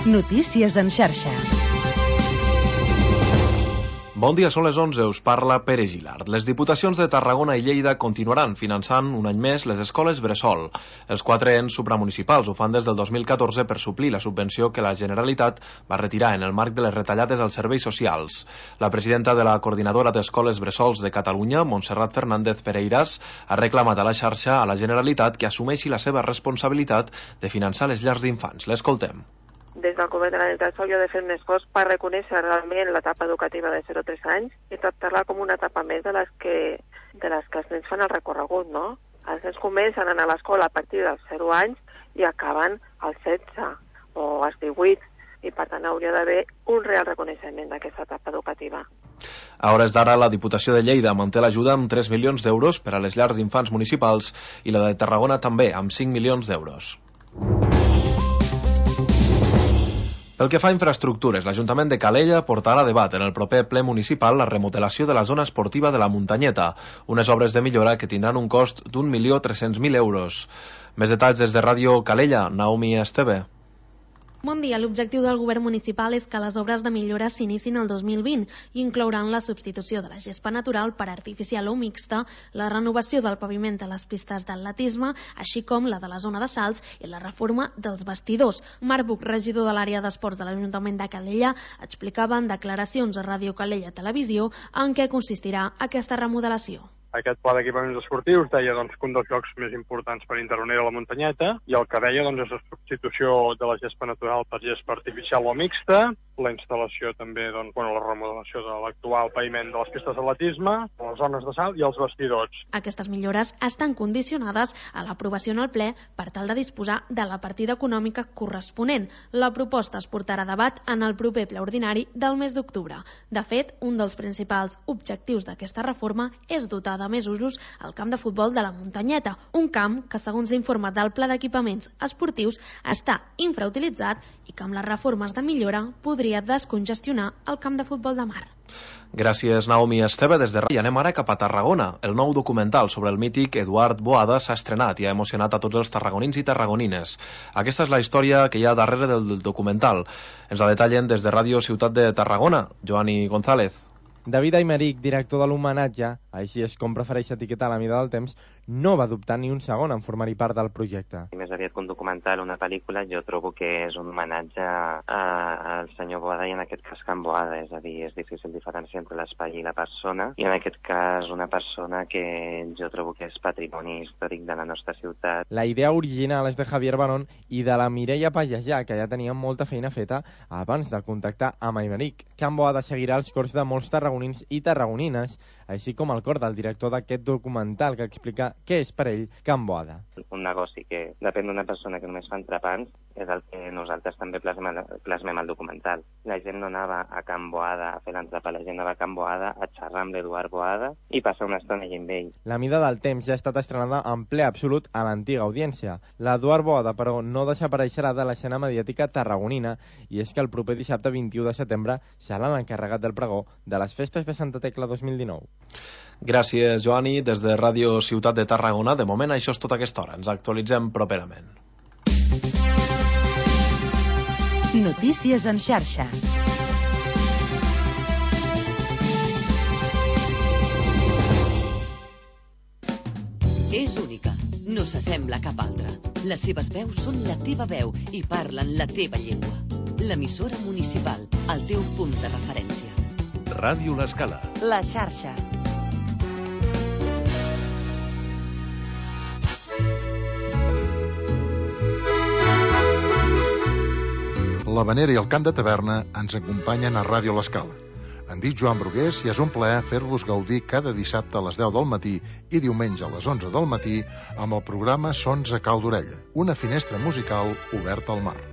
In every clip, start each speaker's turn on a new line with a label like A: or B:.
A: Notícies en xarxa.
B: Bon dia, són les 11, us parla Pere Gilard. Les Diputacions de Tarragona i Lleida continuaran finançant un any més les escoles bressol. Els 4 ens supramunicipals ho fan des del 2014 per suplir la subvenció que la Generalitat va retirar en el marc de les retallades als serveis socials. La presidenta de la Coordinadora d'Escoles Bressols de Catalunya, Montserrat Fernández Pereiras, ha reclamat a la xarxa a la Generalitat que assumeixi la seva responsabilitat de finançar les llars d'infants. L'escoltem.
C: Des del Govern de la Generalitat s'hauria de fer un esforç per reconèixer realment l'etapa educativa de 0 a 3 anys i tractar-la com una etapa més de les que els nens fan el recorregut, no? Els nens comencen a anar a l'escola a partir dels 0 anys i acaben als 16 o als 18 i per tant hauria d'haver un real reconeixement d'aquesta etapa educativa.
B: A hores d'ara, la Diputació de Lleida manté l'ajuda amb 3 milions d'euros per a les llars d'infants municipals i la de Tarragona també, amb 5 milions d'euros. Pel que fa a infraestructures, l'Ajuntament de Calella portarà a debat en el proper ple municipal la remodelació de la zona esportiva de la Muntanyeta, unes obres de millora que tindran un cost d'1.300.000 euros. Més detalls des de Ràdio Calella, Naomi Esteve.
D: Bon dia. L'objectiu del govern municipal és que les obres de millora s'inicin el 2020 i inclouran la substitució de la gespa natural per artificial o mixta, la renovació del paviment a les pistes d'atletisme, així com la de la zona de salts i la reforma dels vestidors. Marc Buch, regidor de l'àrea d'esports de l'Ajuntament de Calella, explicava en declaracions a Ràdio Calella Televisió en què consistirà aquesta remodelació.
E: Aquest pla d'equipaments esportius deia que un dels llocs més importants per intervenir a la Muntanyeta i el que deia és la substitució de la gespa natural per gespa artificial o mixta, la instal·lació també, la remodelació de l'actual paviment de les pistes d'atletisme, les zones de salt i els vestidors.
D: Aquestes millores estan condicionades a l'aprovació en el ple per tal de disposar de la partida econòmica corresponent. La proposta es portarà a debat en el proper ple ordinari del mes d'octubre. De fet, un dels principals objectius d'aquesta reforma és dotar de més usos al camp de futbol de la Muntanyeta, un camp que, segons l'informe del Pla d'Equipaments Esportius, està infrautilitzat i que amb les reformes de millora podria descongestionar el camp de futbol de mar.
B: Gràcies, Naomi Esteve. Des de Ràdio anem ara cap a Tarragona. El nou documental sobre el mític Eduard Boada s'ha estrenat i ha emocionat a tots els tarragonins i tarragonines. Aquesta és la història que hi ha darrere del documental. Ens la detallen des de Ràdio Ciutat de Tarragona. Joani González.
F: David Aymeric, director de l'homenatge, així és com prefereix etiquetar la mida del temps, no va dubtar ni un segon en formar-hi part del projecte.
G: Més aviat que un documental, una pel·lícula, jo trobo que és un homenatge al senyor Boada i en aquest cas Can Boada, és a dir, és difícil diferenciar entre l'espai i la persona, i en aquest cas una persona que jo trobo que és patrimoni històric de la nostra ciutat.
F: La idea original és de Javier Barón i de la Mireia Pallajà, que ja tenia molta feina feta abans de contactar amb Aymeric. Can Boada seguirà els cors de molts tarragonins i tarragonines, així com el cor del director d'aquest documental que explica què és per ell Can Boada.
G: Un negoci que depèn d'una persona que només fa entrepans és el que nosaltres també plasmem al documental. La gent no anava a Can Boada a fer l'entrepà, la gent anava a Can Boada a xerrar amb l'Eduard Boada i passar una estona allà amb ell.
F: La mida del temps ja ha estat estrenada en ple absolut a l'antiga audiència. L'Eduard Boada, però, no desapareixerà de l'escena mediàtica tarragonina i és que el proper dissabte 21 de setembre serà l'encarregat del pregó de les festes de Santa Tecla 2019.
B: Gràcies, Joani. Des de Ràdio Ciutat de Tarragona, de moment això és tot a aquesta hora. Ens actualitzem properament.
A: Notícies en xarxa.
H: És única, no s'assembla a cap altra. Les seves veus són la teva veu i parlen la teva llengua. L'emissora municipal, el teu punt de referència.
I: Ràdio L'Escala.
A: La xarxa.
J: L'Havanera i el Cant de Taverna ens acompanyen a Ràdio L'Escala. Em dic Joan Brugués i és un plaer fer-vos gaudir cada dissabte a les 10 del matí i diumenge a les 11 del matí amb el programa Sons a Cau d'Orella, una finestra musical oberta al mar.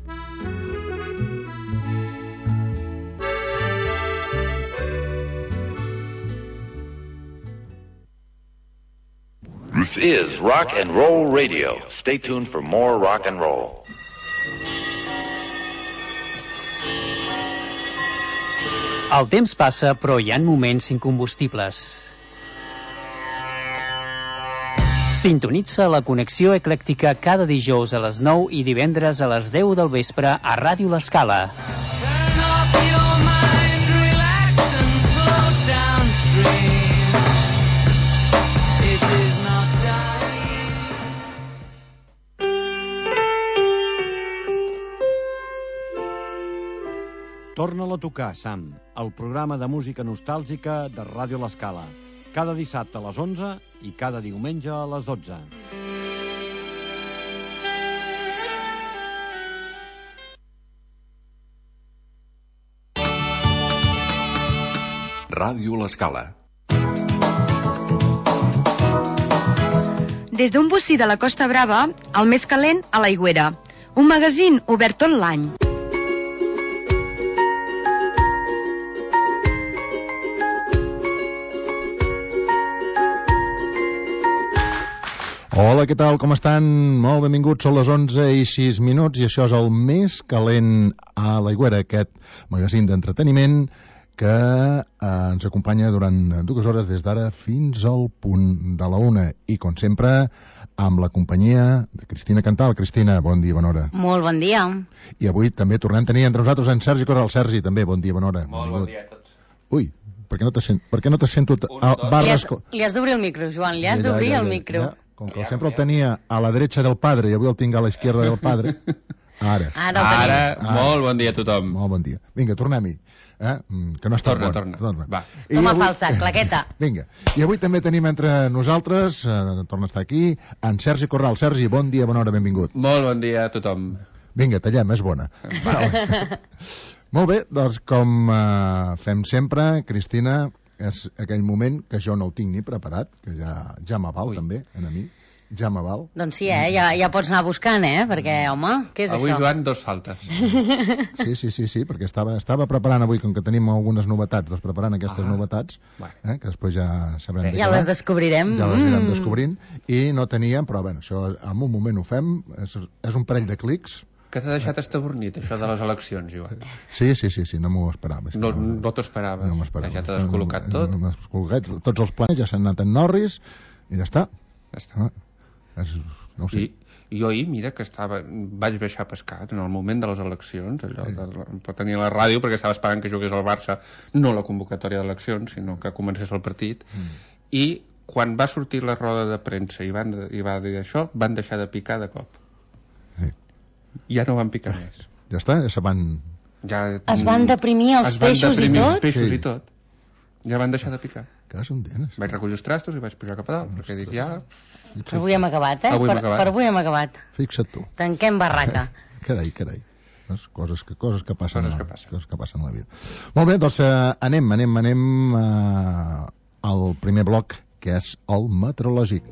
I: This is Rock and Roll Radio. Stay tuned for more rock and roll.
K: El temps passa, però hi ha moments incombustibles. Sintonitza la connexió eclèctica cada dijous a les 9 i divendres a les 10 del vespre a Ràdio L'Escala.
L: Torna-la a tocar, Sam, el programa de música nostàlgica de Ràdio L'Escala. Cada dissabte a les 11 i cada diumenge a les 12.
M: Ràdio L'Escala.
N: Des d'un bocí de la Costa Brava, el més calent a l'Aigüera. Un magazín obert tot l'any.
J: Hola, què tal? Com estan? Molt benvinguts, són les 11:06 i això és el més calent a l'Aigüera, aquest magazín d'entreteniment que ens acompanya durant 2 hores des d'ara fins al punt de la 1. I, com sempre, amb la companyia de Cristina Cantal. Cristina, bon dia, bona hora.
O: Molt bon dia.
J: I avui també tornem a tenir entre nosaltres en Sergi Corral. Sergi, també, bon dia, bona hora.
P: Molt bon dia a tots.
J: Ui, per què no te sento...
O: Li has d'obrir el micro, Joan, li has d'obrir el micro.
J: Ja. Com que sempre el tenia a la dreta del padre i avui el tinc a l'esquerra del padre. Ara,
P: molt bon dia a tothom.
J: Molt bon dia. Vinga, tornem-hi. Que no està
P: torna.
J: Va.
O: Toma falsa, claqueta.
J: Vinga. I avui també tenim entre nosaltres, torna a estar aquí, en Sergi Corral. Sergi, bon dia, bona hora, benvingut.
P: Molt bon dia a tothom.
J: Vinga, tallem, és bona. Molt bé, doncs com fem sempre, Cristina, és aquell moment que jo no ho tinc ni preparat, que ja m'aval també, a mi, ja m'aval.
O: Doncs sí, ja pots anar buscant, perquè, home, què és
P: avui,
O: això?
P: Avui, Joan, 2 faltes.
J: Sí, perquè estava preparant avui, com que tenim algunes novetats, doncs preparant aquestes novetats, que després ja sabrem de què
O: ja les descobrirem.
J: Ja les anirem descobrint, i no teníem, però bé, això en un moment ho fem, és un parell de clics.
P: Que t'ha deixat estabornit, això de les eleccions, Joan?
J: Sí, no m'ho esperava.
P: No t'ho esperaves?
J: No m'esperava.
P: Ja t'ha descol·locat tot?
J: No m'ha descol·locat. Tots els plans ja s'han anat en Norris i ja està. No ho sé.
P: I jo ahir, mira, que vaig baixar a pescar en el moment de les eleccions, per tenir la ràdio, perquè estava esperant que jugués al Barça, no la convocatòria d'eleccions, sinó que comencés el partit, i quan va sortir la roda de premsa i va dir això, van deixar de picar de cop. Ja no van picar més.
J: Ja està, ja se van...
O: Es van deprimir els peixos i tot?
P: Els peixos i tot. Ja van deixar de picar.
J: Vaig
P: recollir els trastos i vaig pujar cap a dalt, perquè dic ja...
O: Per avui hem acabat, Per avui hem acabat.
J: Fixa't tu.
O: Tanquem barraca.
J: Carai. Coses que passen a la vida. Molt bé, doncs anem al primer bloc, que és el meteorològic.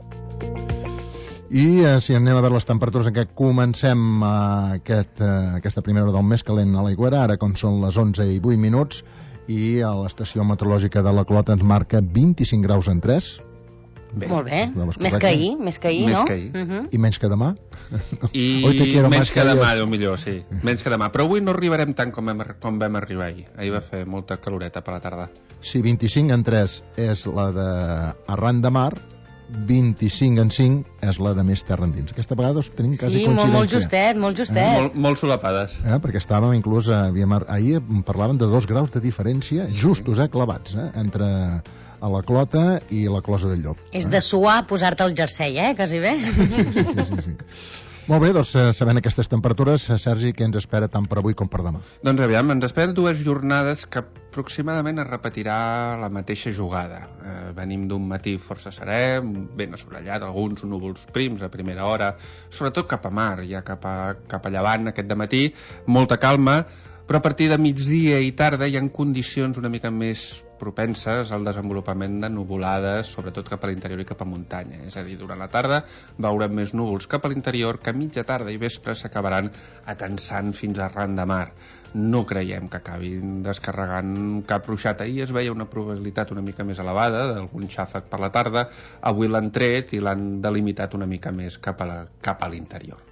J: I si anem a veure les temperatures en què comencem aquesta primera hora del més calent a l'Aigüera, ara com són les 11:08, i a l'estació meteorològica de la Clota ens marca 25 graus en 3.
O: Molt bé, més que ahir, no?
J: I menys que demà?
P: I menys que demà, millor, sí. Menys que demà, però avui no arribarem tant com vam arribar ahir. Ahir va fer molta caloreta per la tarda.
J: Si 25 en 3 és la d'arran de mar, 25 en 5 és la de més terra endins. Aquesta vegada tenim quasi coincidència.
O: Molt justet.
P: Molt solapades.
J: Perquè estàvem inclús... ahir parlaven de 2 graus de diferència justos, clavats, entre a la Clota i la Closa del Llop.
O: És de suar posar-te el jersei, quasi bé.
J: Sí. Molt bé, doncs sabent aquestes temperatures, Sergi, què ens espera tant per avui com per demà?
P: Doncs aviam, ens esperen 2 jornades que aproximadament es repetirà la mateixa jugada. Venim d'un matí força serè, ben assolellat, alguns núvols prims a primera hora, sobretot cap a mar, ja cap a llevant aquest dematí, molta calma, però a partir de migdia i tarda hi ha condicions una mica més propenses al desenvolupament de nuvolades, sobretot cap a l'interior i cap a muntanya. És a dir, durant la tarda veurem més núvols cap a l'interior, que a mitja tarda i vespre s'acabaran atensant fins arran de mar. No creiem que acabin descarregant cap ruixat. Ahir es veia una probabilitat una mica més elevada d'algun xàfec per la tarda. Avui l'han tret i l'han delimitat una mica més cap a l'interior.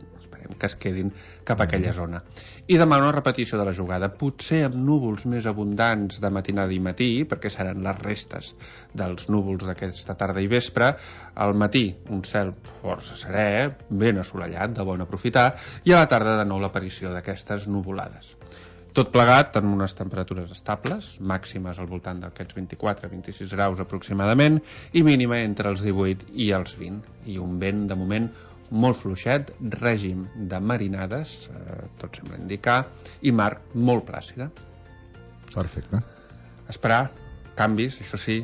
P: es quedin cap a aquella zona. I demà una repetició de la jugada, potser amb núvols més abundants de matinada i matí, perquè seran les restes dels núvols d'aquesta tarda i vespre. Al matí un cel força serè, ben assolellat, de bon aprofitar, i a la tarda de nou l'aparició d'aquestes nuvolades. Tot plegat amb unes temperatures estables, màximes al voltant d'aquests 24-26 graus aproximadament, i mínima entre els 18 i els 20. I un vent, de moment, molt fluixet, règim de marinades, tot sembla indicar, i mar molt plàcida.
J: Perfecte.
P: Esperar canvis, això sí,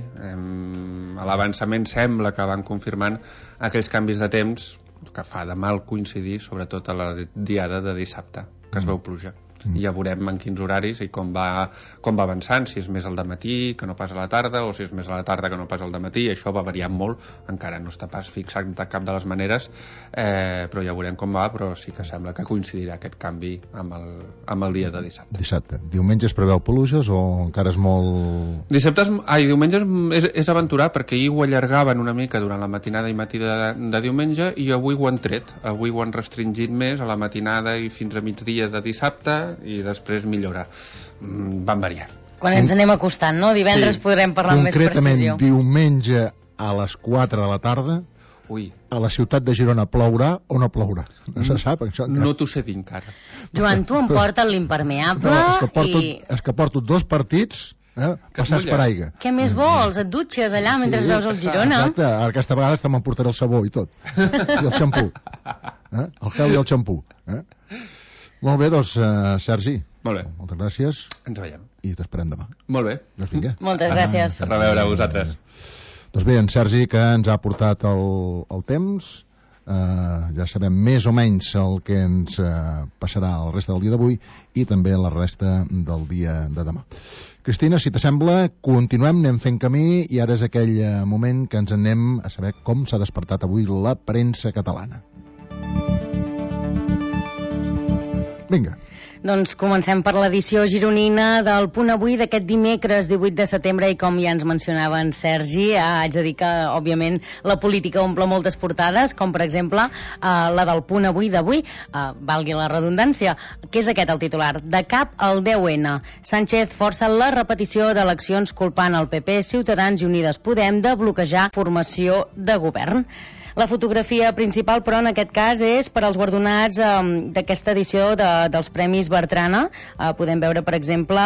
P: a l'avançament sembla que van confirmant aquells canvis de temps que fa de mal coincidir, sobretot a la diada de dissabte, que es veu pluja. I ja veurem en quins horaris i com va avançant, si és més al dematí que no pas a la tarda, o si és més a la tarda que no pas al dematí. Això va variant molt, encara no està pas fixat de cap de les maneres, però ja veurem com va, però sí que sembla que coincidirà aquest canvi amb el dia de dissabte.
J: Dissabte. Diumenge es preveu pluges o encara és molt...
P: Diumenge és aventurar, perquè ahir ho allargaven una mica durant la matinada i matí de diumenge, i avui ho han tret. Avui ho han restringit més a la matinada i fins a migdia de dissabte, i després millora. Van variant.
O: Quan ens anem acostant, no? Divendres podrem parlar amb més precisió.
J: Concretament, diumenge a les 4 de la tarda, a la ciutat de Girona plourà o no plourà? No se sap.
P: No t'ho sé dir encara.
O: Joan, tu em portes l'impermeable
J: és que porto 2 partits passats per aigua.
O: Què més vols? Et dutxes allà mentre veus el Girona?
J: Exacte, aquesta vegada també m'emportaré el sabó i tot. I el xampú. El gel i el xampú. Molt bé, doncs, Sergi.
P: Molt bé.
J: Moltes gràcies.
P: Ens veiem.
J: I t'esperem demà.
P: Molt bé.
J: Doncs vinga.
O: Moltes gràcies.
P: A reveure a vosaltres.
J: Doncs bé, en Sergi, que ens ha portat el temps, ja sabem més o menys el que ens passarà el resta del dia d'avui i també la resta del dia de demà. Cristina, si t'assembla, continuem, anem fent camí i ara és aquell moment que ens anem a saber com s'ha despertat avui la premsa catalana. Vinga.
O: Doncs comencem per l'edició gironina del Punt Avui d'aquest dimecres 18 de setembre i com ja ens mencionava en Sergi, haig de dir que òbviament la política omple moltes portades, com per exemple la del Punt Avui d'avui, valgui la redundància, que és aquest el titular: de cap al 10N. Sánchez força la repetició d'eleccions culpant el PP, Ciutadans i Unides Podem de bloquejar formació de govern. La fotografia principal, però, en aquest cas és per als guardonats d'aquesta edició dels Premis Bertrana. Podem veure, per exemple,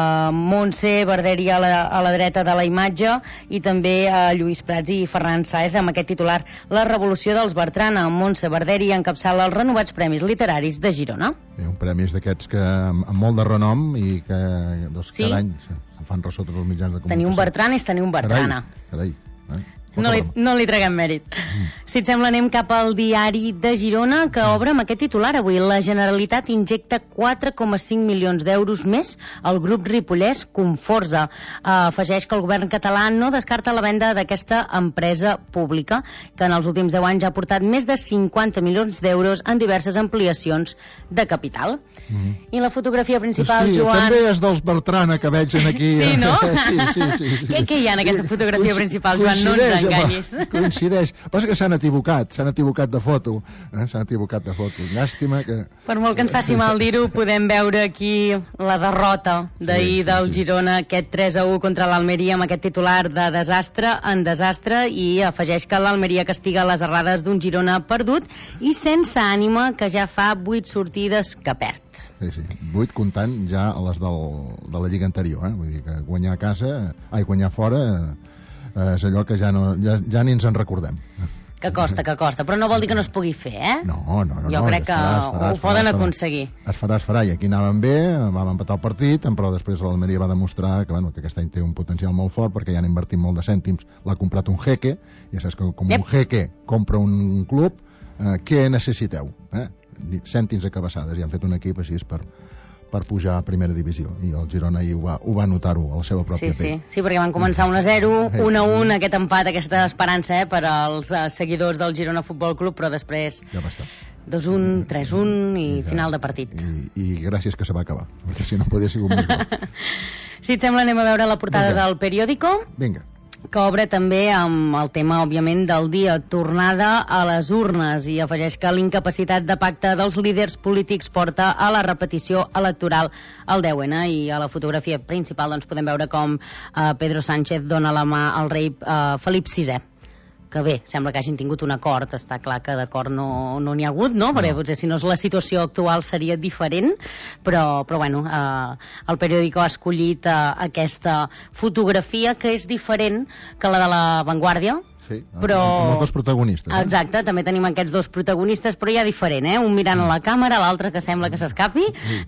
O: Montse Verderi a la dreta de la imatge i també Lluís Prats i Ferran Sáez amb aquest titular: la revolució dels Bertrana. Montse Verderi encapçala els renovats Premis Literaris de Girona.
J: Un premi d'aquests que amb molt de renom i que cada any fan ressò tots els mitjans de comunicació.
O: Tenir un Bertrana és tenir un Bertrana.
J: Carai.
O: No li treguem mèrit. Si et sembla, anem cap al Diari de Girona, que obre amb aquest titular avui: la Generalitat injecta 4,5 milions d'euros més al grup ripollès Conforza. Afegeix que el govern català no descarta la venda d'aquesta empresa pública, que en els últims 10 anys ha aportat més de 50 milions d'euros en diverses ampliacions de capital. I la fotografia principal, Joan...
J: També és dels Bertrana, que veig aquí.
O: Sí, no?
J: Sí.
O: Què hi ha en aquesta fotografia principal, Joan? No ens enganyis.
J: Coincideix. Passa que s'han equivocat de foto. S'han equivocat de foto. Llàstima que...
O: Per molt que ens faci mal dir-ho, podem veure aquí la derrota d'ahir del Girona, aquest 3-1 contra l'Almeria, amb aquest titular de desastre en desastre, i afegeix que l'Almeria castiga les errades d'un Girona perdut i sense ànima, que ja fa 8 sortides que perd.
J: Sí. 8 comptant ja a les de la Lliga anterior. Vull dir que guanyar a casa, guanyar fora, és allò que ja ni ens en recordem.
O: Que costa, però no vol dir que no es pugui fer, eh?
J: No.
O: Jo crec que ho poden aconseguir.
J: Es farà, i aquí anàvem bé, vam empatar el partit, però després l'Almeria va demostrar que aquest any té un potencial molt fort, perquè ja han invertit molt de cèntims, l'ha comprat un jeque, i saps que com un jeque compra un club, què necessiteu? Cèntims a cabeçades, i han fet un equip així per pujar a primera divisió, i el Girona ho va notar-ho a la seva pròpia pell.
O: Sí, perquè van començar 1-0, 1-1, aquest empat, aquesta esperança per als seguidors del Girona Futbol Club, però després 2-1, 3-1 i final de partit.
J: I gràcies que se va acabar, perquè si no podia ser més bo.
O: Si et sembla, anem a veure la portada del periòdico.
J: Vinga.
O: que obre també amb el tema, òbviament, del dia, tornada a les urnes, i afegeix que l'incapacitat de pacte dels líders polítics porta a la repetició electoral al 10N, i a la fotografia principal doncs, podem veure com Pedro Sánchez dona la mà al rei Felip VI, que bé, sembla que hagin tingut un acord. Està clar que d'acord no n'hi ha hagut, no? Perquè potser si no és la situació actual seria diferent, però bueno, el periòdico ha escollit aquesta fotografia, que és diferent que la de La Vanguardia.
J: Sí,
O: però...
J: amb els dos protagonistes.
O: Exacte, també tenim aquests dos protagonistes, però ja diferent, un mirant a la càmera, l'altre que sembla que s'escapi.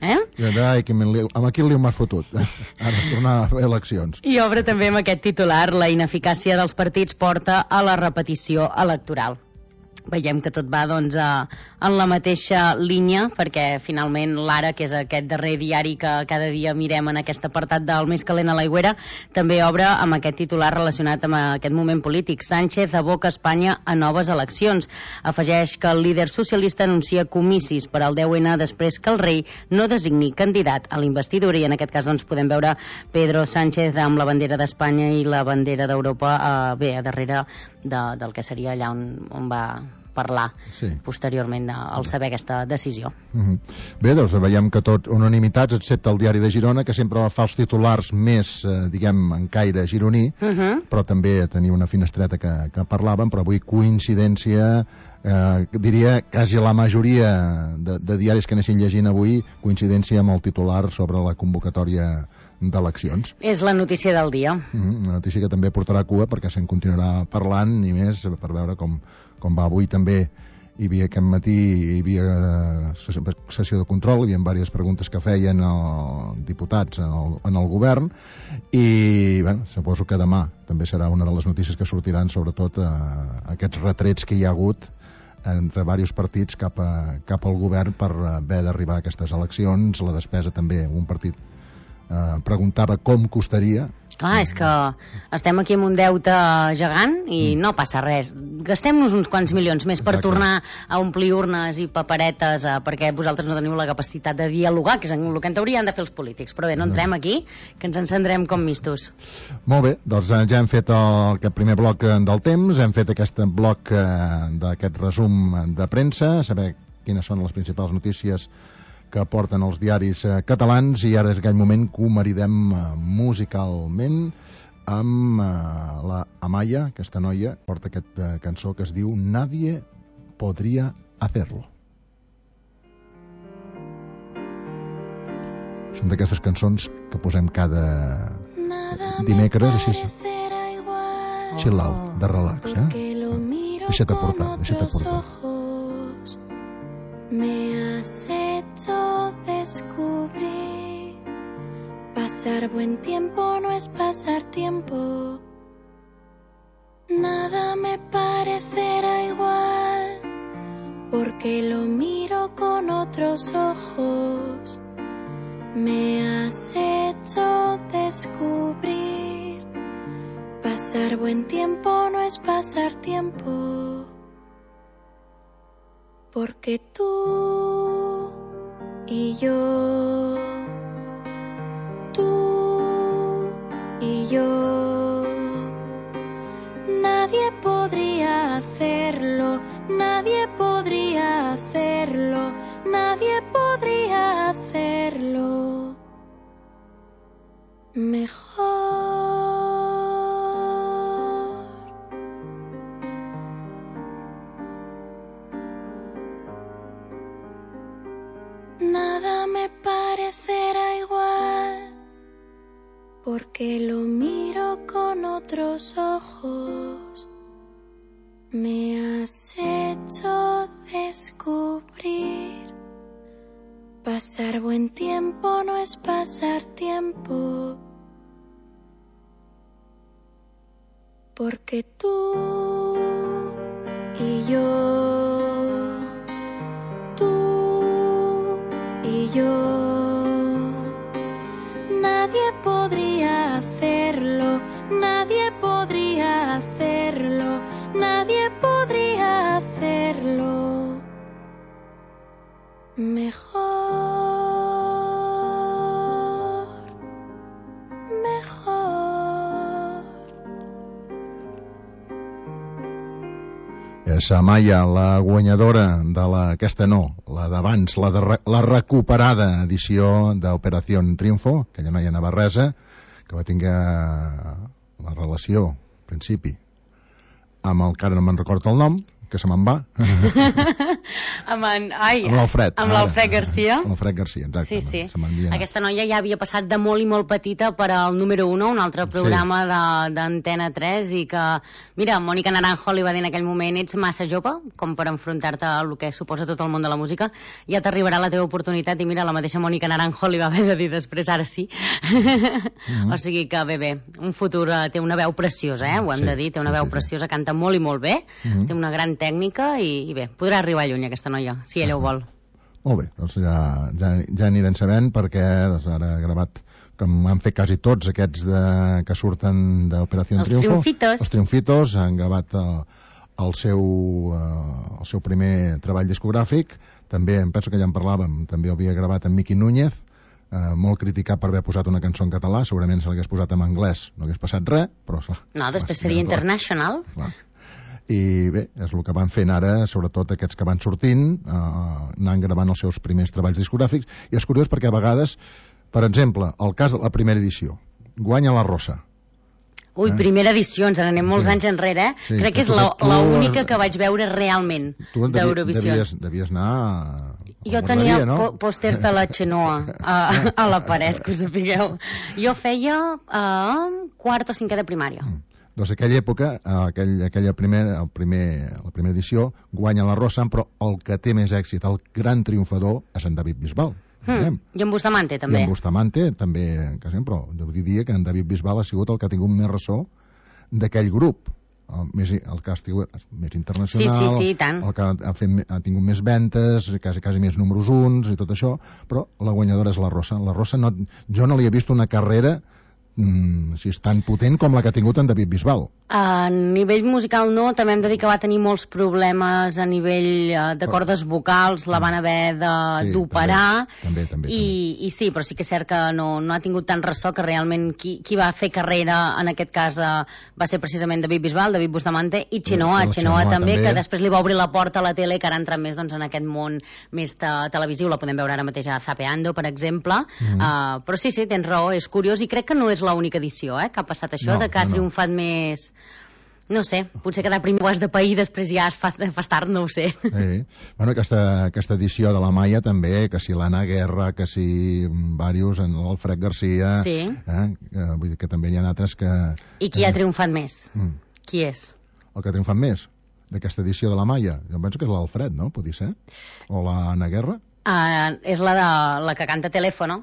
J: Ai, amb quin liu m'has fotut? Ara, tornar a fer eleccions.
O: I obre també amb aquest titular: la ineficàcia dels partits porta a la repetició electoral. Veiem que tot va doncs, en la mateixa línia, perquè finalment l'Ara, que és aquest darrer diari que cada dia mirem en aquest apartat del Més calent a l'Aigüera, també obre amb aquest titular relacionat amb aquest moment polític. Sánchez aboca Espanya a noves eleccions. Afegeix que el líder socialista anuncia comicis per al 10N després que el rei no designi candidat a l'investidura, i en aquest cas doncs, podem veure Pedro Sánchez amb la bandera d'Espanya i la bandera d'Europa a darrere del que seria allà on va parlar posteriorment al saber aquesta decisió.
J: Bé, doncs veiem que tot unanimitats, excepte el diari de Girona, que sempre fa els titulars més, diguem, en caire gironí, però també tenia una finestreta que parlàvem, però avui coincidència, diria quasi la majoria de diaris que anessin llegint avui, coincidència amb el titular sobre la convocatòria d'eleccions.
O: És la notícia del dia.
J: Una notícia que també portarà cua, perquè se'n continuarà parlant, i més per veure com va avui. També hi havia aquest matí, hi havia sessió de control, hi havia diverses preguntes que feien els diputats en el govern, i bé, suposo que demà també serà una de les notícies que sortiran, sobretot aquests retrets que hi ha hagut entre diversos partits cap al govern per haver d'arribar a aquestes eleccions. La despesa també, un partit preguntava com costaria.
O: Clar, és que estem aquí amb un deute gegant i no passa res. Gastem-nos uns quants milions més per tornar a omplir urnes i paperetes, perquè vosaltres no teniu la capacitat de dialogar, que és el que en teoria han de fer els polítics. Però bé, no entrem aquí, que ens encendrem com mistos.
J: Molt bé, doncs ja hem fet aquest primer bloc del temps, hem fet aquest bloc d'aquest resum de premsa, saber quines són les principals notícies que porten els diaris catalans, i ara és aquell moment que ho maridem musicalment amb la Amaya, aquesta noia, porta aquesta cançó que es diu Nadie podría hacerlo. Són d'aquestes cançons que posem cada dimecres, així chill out, de relax, deixa't portar.
M: Me has hecho descubrir, pasar buen tiempo no es pasar tiempo. Nada me parecerá igual, porque lo miro con otros ojos. Me has hecho descubrir, pasar buen tiempo no es pasar tiempo. Porque tú y yo, nadie podría hacerlo, nadie podría hacerlo, nadie podría hacerlo mejor. Nada me parecerá igual, porque lo miro con otros ojos. Me has hecho descubrir, pasar buen tiempo no es pasar tiempo. Porque tú y yo, nadie podría hacerlo, nadie podría hacerlo, nadie podría hacerlo mejor.
J: Pues Amaya, la guanyadora de aquesta la d'abans, la recuperada edició d'Operació Triunfo, aquella noia navarresa, que va tenir la relació, al principi, amb el que ara no me'n recordo el nom, que se me'n va.
O: amb l'Alfred. Amb l'Alfred Garcia.
J: Amb l'Alfred Garcia, exacte.
O: Sí. Aquesta noia ja havia passat de molt i molt petita per al número 1, un altre programa d'Antena 3, i que, mira, Mònica Naranjo li va dir en aquell moment: ets massa jove com per enfrontar-te a el que suposa tot el món de la música, ja t'arribarà la teva oportunitat. I mira, la mateixa Mònica Naranjo li va haver de dir després, ara sí. O sigui que bé, un futur té una veu preciosa, ho hem de dir, té una veu preciosa, canta molt i molt bé, té una gran tècnica i bé, podrà arribar lluny aquesta noia, si ella ho vol.
J: Molt bé, doncs ja anirem sabent, perquè ara ha gravat, com han fet quasi tots aquests que surten d'Operació Triunfo. Els Triunfitos han gravat el seu primer treball discogràfic. També, em penso que ja en parlàvem, també havia gravat amb Miqui Núñez, molt criticat per haver posat una cançó en català. Segurament si l'hagués posat en anglès no hagués passat res, però...
O: No, després seria international.
J: Clar. I bé, és el que van fent ara, sobretot aquests que van sortint, anant gravant els seus primers treballs discogràfics. I és curiós perquè a vegades, per exemple, el cas de la primera edició, guanya la Rosa.
O: Ui, primera edició, ens n'anem molts anys enrere, Sí, crec que és l'única que vaig veure realment d'Eurovisió.
J: Devies anar...
O: Jo tenia pòsters de la Xenoa a la paret, que us sapigueu. Jo feia quart o cinquè de primària.
J: Doncs aquella època, la primera edició, guanya la Rosa, però el que té més èxit, el gran triomfador, és en David Bisbal.
O: I en Bustamante, també.
J: I en Bustamante, també, però jo diria que en David Bisbal ha sigut el que ha tingut més ressò d'aquell grup. El que ha sigut més internacional,
O: sí, tant.
J: El que ha tingut més ventes, quasi més números 1 i tot això, però la guanyadora és la Rosa. La Rosa, jo no li he vist una carrera si és tan potent com la que ha tingut en David Bisbal.
O: A nivell musical no, també hem de dir que va tenir molts problemes a nivell de cordes vocals, la van haver d'operar, i sí, però sí que és cert que no ha tingut tant ressò, que realment qui va fer carrera en aquest cas va ser precisament David Bisbal, David Bustamante i Xenoa també, que després li va obrir la porta a la tele, que ara entra més en aquest món més televisiu. La podem veure ara mateix a Zapeando, per exemple, però sí, tens raó, és curiós, i crec que no és l'única edició que ha passat això, que ha triomfat més... No sé, potser quedar primer ho has de pair, després ja es fas tard, no ho sé.
J: Bueno, aquesta edició de la Maia també, que si l'Anna Guerra, que si diversos, l'Alfred Garcia...
O: Sí.
J: Vull dir que també hi ha altres que...
O: I qui ha triomfat més? Qui és?
J: El que ha triomfat més d'aquesta edició de la Maia? Jo penso que és l'Alfred, no? Podria ser? O l'Anna Guerra?
O: És la que canta Teléfono.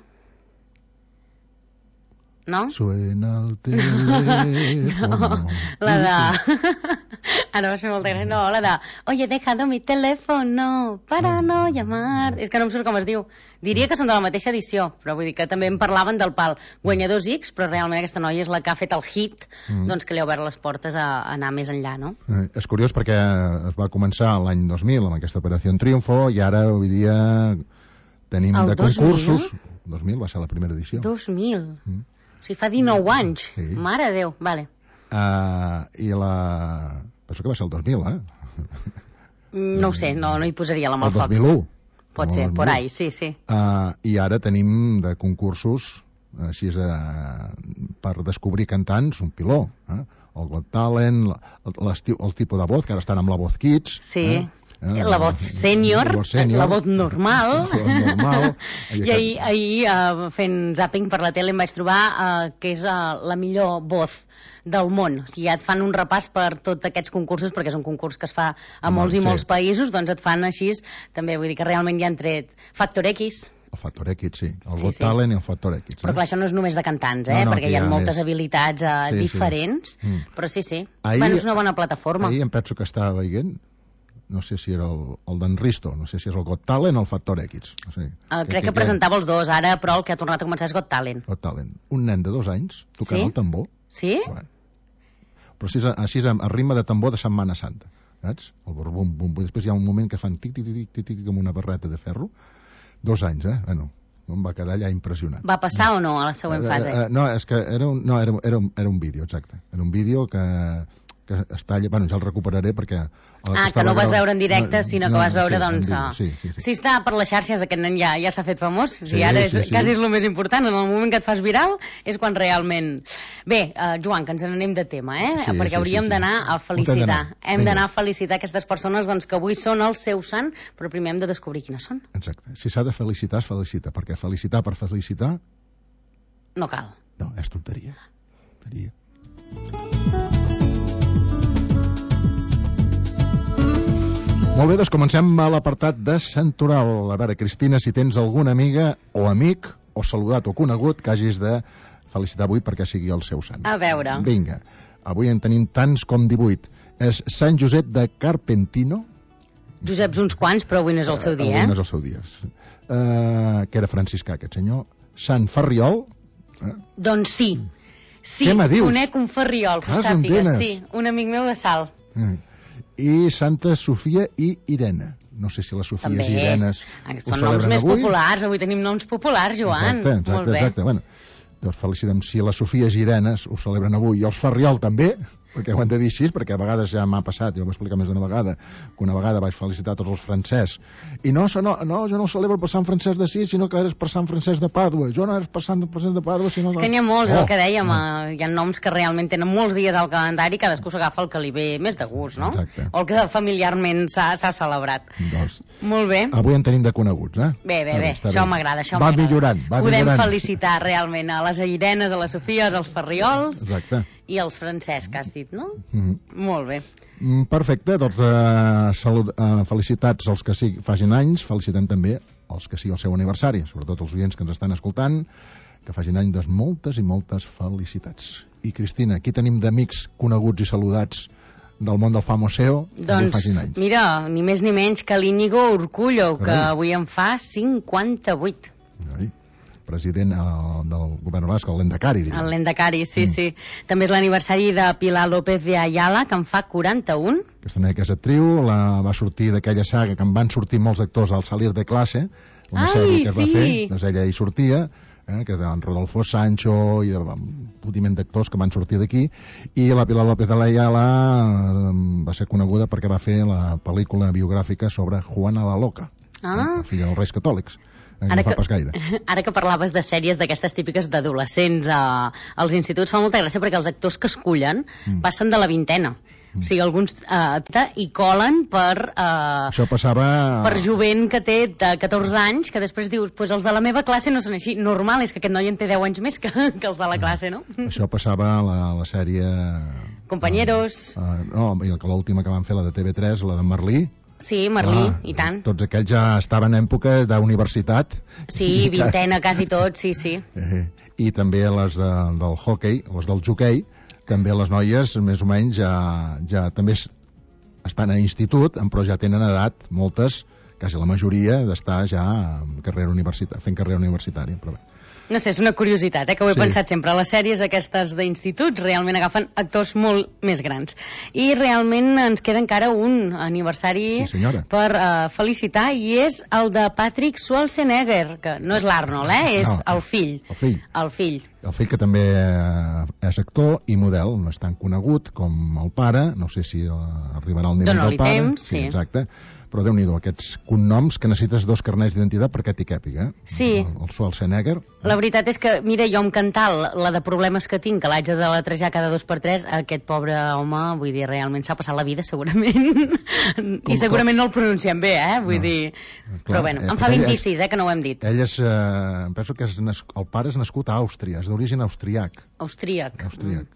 O: ¿No?
J: Suena el teléfono.
O: No, la de... Ara va ser molt greu. No, la de... Oye, he dejado mi teléfono para no llamar... És que no em surt com es diu. Diria que són de la mateixa edició, però vull dir que també en parlaven del pal guanyadors X, però realment aquesta noia és la que ha fet el hit, doncs que li ha obert les portes a anar més enllà, no?
J: És curiós perquè es va començar l'any 2000 amb aquesta Operació Triunfo, i ara avui dia tenim de concursos... 2000 va ser la primera edició.
O: 2000? O sigui, fa 19 anys. Sí. Mare de Déu, vale.
J: I penso que va ser el 2000,
O: No ho sé, no hi posaria la mà al foc.
J: El 2001.
O: Pot ser, por ahí, sí.
J: I ara tenim de concursos així per descobrir cantants un piló. El Got Talent, el tipus de voz, que ara estan amb la Voz Kids.
O: Sí. La voz sènior, la voz normal. I ahir fent zapping per la tele em vaig trobar que és la millor voz del món. O sigui, ja et fan un repàs per tots aquests concursos, perquè és un concurs que es fa a molts i molts països, doncs et fan així, també vull dir que realment ja han tret Factor X.
J: El Factor X, sí. El Got Talent i el Factor X.
O: Però clar, això no és només de cantants, perquè hi ha moltes habilitats diferents, però sí. Bueno, és una bona plataforma.
J: Ahir em penso que estava veient, no sé si era el d'en Risto, no sé si és el Got Talent o el Factor X. No sé.
O: Crec que presentava els dos, ara, però el que ha tornat a començar és Got Talent.
J: Got Talent. Un nen de 2 anys tocant el tambor.
O: Sí?
J: Bueno. Però així a ritme de tambor de Setmana Santa, saps? El bum, bum, bum. Després hi ha un moment que fan tic-tic-tic-tic amb una barreta de ferro. 2 anys, Bueno, em va quedar allà impressionant.
O: Va passar o no a la següent fase?
J: No, és que era un vídeo, exacte. Era un vídeo que que està allà, bueno, ja el recuperaré perquè...
O: que no vas veure en directe, sinó que vas veure, doncs...
J: Sí.
O: Si està per les xarxes, aquest nen ja s'ha fet famós, ara quasi és el més important, en el moment que et fas viral és quan realment... Bé, Joan, que ens n'anem de tema, perquè hauríem d'anar a felicitar. Hem d'anar a felicitar aquestes persones doncs, que avui són el seu sant, però primer hem de descobrir quines són.
J: Exacte. Si s'ha de felicitar, es felicita, perquè felicitar per felicitar...
O: No cal.
J: No, és tonteria. Molt bé, doncs comencem a l'apartat de Santoral. A veure, Cristina, si tens alguna amiga o amic o saludat o conegut que hagis de felicitar avui perquè sigui el seu sant.
O: A veure.
J: Vinga, avui en tenim tants com 18. És Sant Josep de Carpentino.
O: Joseps uns quants, però avui no és el seu dia,
J: Avui no és el seu dia. Que era franciscà, aquest senyor. Sant Ferriol.
O: Doncs sí. Sí,
J: què me dius?
O: Conec un Ferriol, que ho sàpigues. Sí, un amic meu de Salt.
J: I Santa Sofia i Irene. No sé si les Sofies i Irenes
O: són noms més populars. Avui tenim noms populars, Joan.
J: Exacte. Bueno, doncs felicitem si les Sofies i Irenes ho celebren avui i els Ferriol també, perquè ho hem de dir així, perquè a vegades ja m'ha passat, jo ho vaig explicar més d'una vegada, que una vegada vaig felicitar tots els Francesc. I no, jo no ho celebro per Sant Francesc d'Assís, sinó que eres per Sant Francesc de Pàdua. Jo no eres per Sant Francesc de Pàdua, sinó...
O: És que n'hi ha molts, el que dèiem, hi ha noms que realment tenen molts dies al calendari, cadascú s'agafa el que li ve més de gust, no?
J: Exacte.
O: O el que familiarment s'ha celebrat.
J: Doncs,
O: molt bé.
J: Avui en tenim de coneguts,
O: Bé, això m'agrada,
J: Va millorant.
O: Podem felicitar realment a les Irenes, a les Sofies, als Ferriols...
J: Exacte.
O: I els Francesc, has dit, no? Molt bé.
J: Perfecte, doncs felicitats als que facin anys, felicitem també els que sigui el seu aniversari, sobretot els oients que ens estan escoltant, que facin any, doncs moltes i moltes felicitats. I Cristina, aquí tenim d'amics coneguts i saludats del món del famoseo,
O: doncs, mira, ni més ni menys que l'Íñigo Urkullo, que avui en fa 58.
J: President del govern basc, el Lendakari.
O: El Lendakari, sí. També és l'aniversari de Pilar López de Ayala, que en fa 41.
J: Aquesta noia que és actriu, va sortir d'aquella saga que en van sortir molts actors al Salir de Classe, una sèrie que es va fer, doncs ella hi sortia, que en Rodolfo Sancho i un putiment d'actors que van sortir d'aquí, i la Pilar López de Ayala va ser coneguda perquè va fer la pel·lícula biogràfica sobre Juana la Loca, la filla dels Reis Catòlics.
O: Ara que parlaves de sèries d'aquestes típiques d'adolescents als instituts, fa molta gràcia perquè els actors que escullen passen de la vintena. O sigui, alguns hi colen per...
J: Això passava...
O: Per jovent que té 14 anys, que després dius, pues els de la meva classe no són així. Normal, és que aquest noi en té 10 anys més que els de la classe, no?
J: Això passava a la sèrie...
O: Compañeros.
J: No, l'última que van fer, la de TV3, la de Merlí.
O: Sí, Merlí, i tant.
J: Tots aquells ja estaven en època d'universitat.
O: Sí, vintena, quasi tots, sí.
J: I també les del hockey, les del joquei, també les noies, més o menys, ja també estan a institut, però ja tenen edat, moltes, quasi la majoria, d'estar ja fent carrera universitària, però bé.
O: No sé, és una curiositat, que ho he pensat sempre. Les sèries aquestes d'instituts realment agafen actors molt més grans. I realment ens queda encara un aniversari per felicitar, i és el de Patrick Schwarzenegger, que no és l'Arnold, és el fill. El fill
J: que també és actor i model, no és tan conegut com el pare, no sé si arribarà al nivell del pare.
O: Sí,
J: exacte. Però Déu-n'hi-do, aquests cognoms que necessites 2 carnets d'identitat perquè t'hi càpiga.
O: Sí.
J: El Schwarzenegger.
O: La veritat és que, mira, jo amb cantar la de problemes que tinc, que l'haig de deletrejar cada 2x3, aquest pobre home, vull dir, realment s'ha passat la vida, segurament. I segurament no el pronunciem bé, vull dir... Però bueno, en fa 26, que no ho hem dit.
J: Ell és... penso que el pare és nascut a Àustria, és d'origen austríac.
O: Austríac.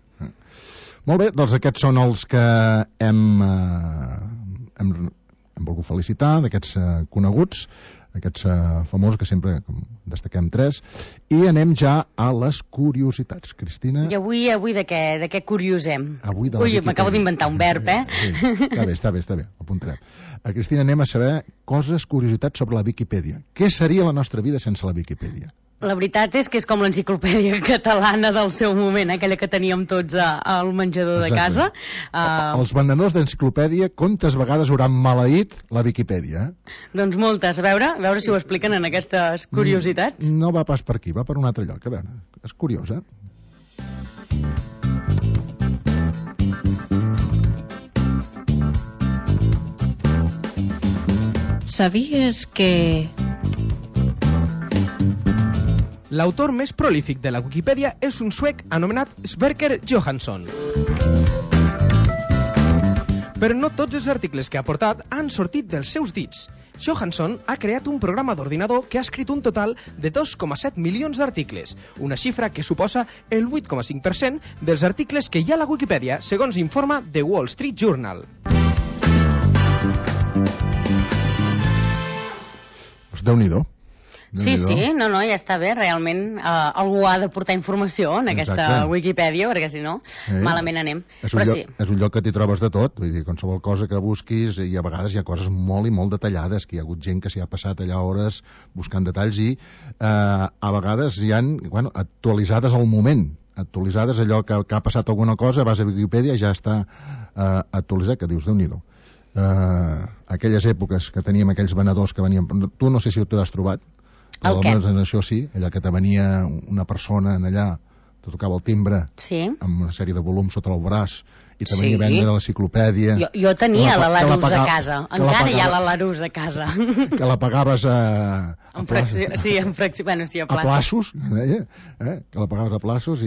J: Molt bé, doncs aquests són els que hem volgut felicitar, d'aquests coneguts, aquests famosos, que sempre destaquem 3, i anem ja a les curiositats. Cristina?
O: I avui de què curiosem?
J: Ui,
O: m'acabo d'inventar un verb,
J: Sí, està bé, apuntarem. Cristina, anem a saber curiositats sobre la Viquipèdia. Què seria la nostra vida sense la Viquipèdia?
O: La veritat és que és com l'enciclopèdia catalana del seu moment, aquella que teníem tots al menjador de casa.
J: Els venedors d'enciclopèdia, quantes vegades hauran maleït la Viquipèdia?
O: Doncs moltes. A veure si ho expliquen en aquestes curiositats.
J: No va pas per aquí, va per un altre lloc. A veure, és curiós,
Q: ¿Sabías que...?
R: L'autor més prolífic de la Wikipedia és un suec anomenat Sverker Johansson. Però no tots els articles que ha portat han sortit dels seus dits. Johansson ha creat un programa d'ordinador que ha escrit un total de 2,7 milions d'articles, una xifra que suposa el 8,5% dels articles que hi ha a la Wikipedia, segons informa The Wall Street Journal.
J: Pues Déu-n'hi-do.
O: Sí, no, ja està bé, realment algú ha de portar informació en aquesta Wikipedia, perquè si no, malament anem.
J: És un lloc que t'hi trobes de tot, vull dir, qualsevol cosa que busquis, i a vegades hi ha coses molt i molt detallades, que hi ha hagut gent que s'hi ha passat allà hores buscant detalls, i a vegades hi ha, actualitzades al moment, actualitzades allò que ha passat alguna cosa, vas a Wikipedia i ja està actualitzat, que dius, Déu-n'hi-do. Aquelles èpoques que teníem aquells venedors que venien... Tu no sé si t'ho has trobat, però almenys en això sí, allà que te venia una persona en allà, te tocava el timbre amb una sèrie de volums sota el braç i te venia a vendre l'enciclopèdia.
O: Jo tenia la Larús a casa, encara hi ha la Larús a casa.
J: Que la pagaves a plaços, que la pagaves a plaços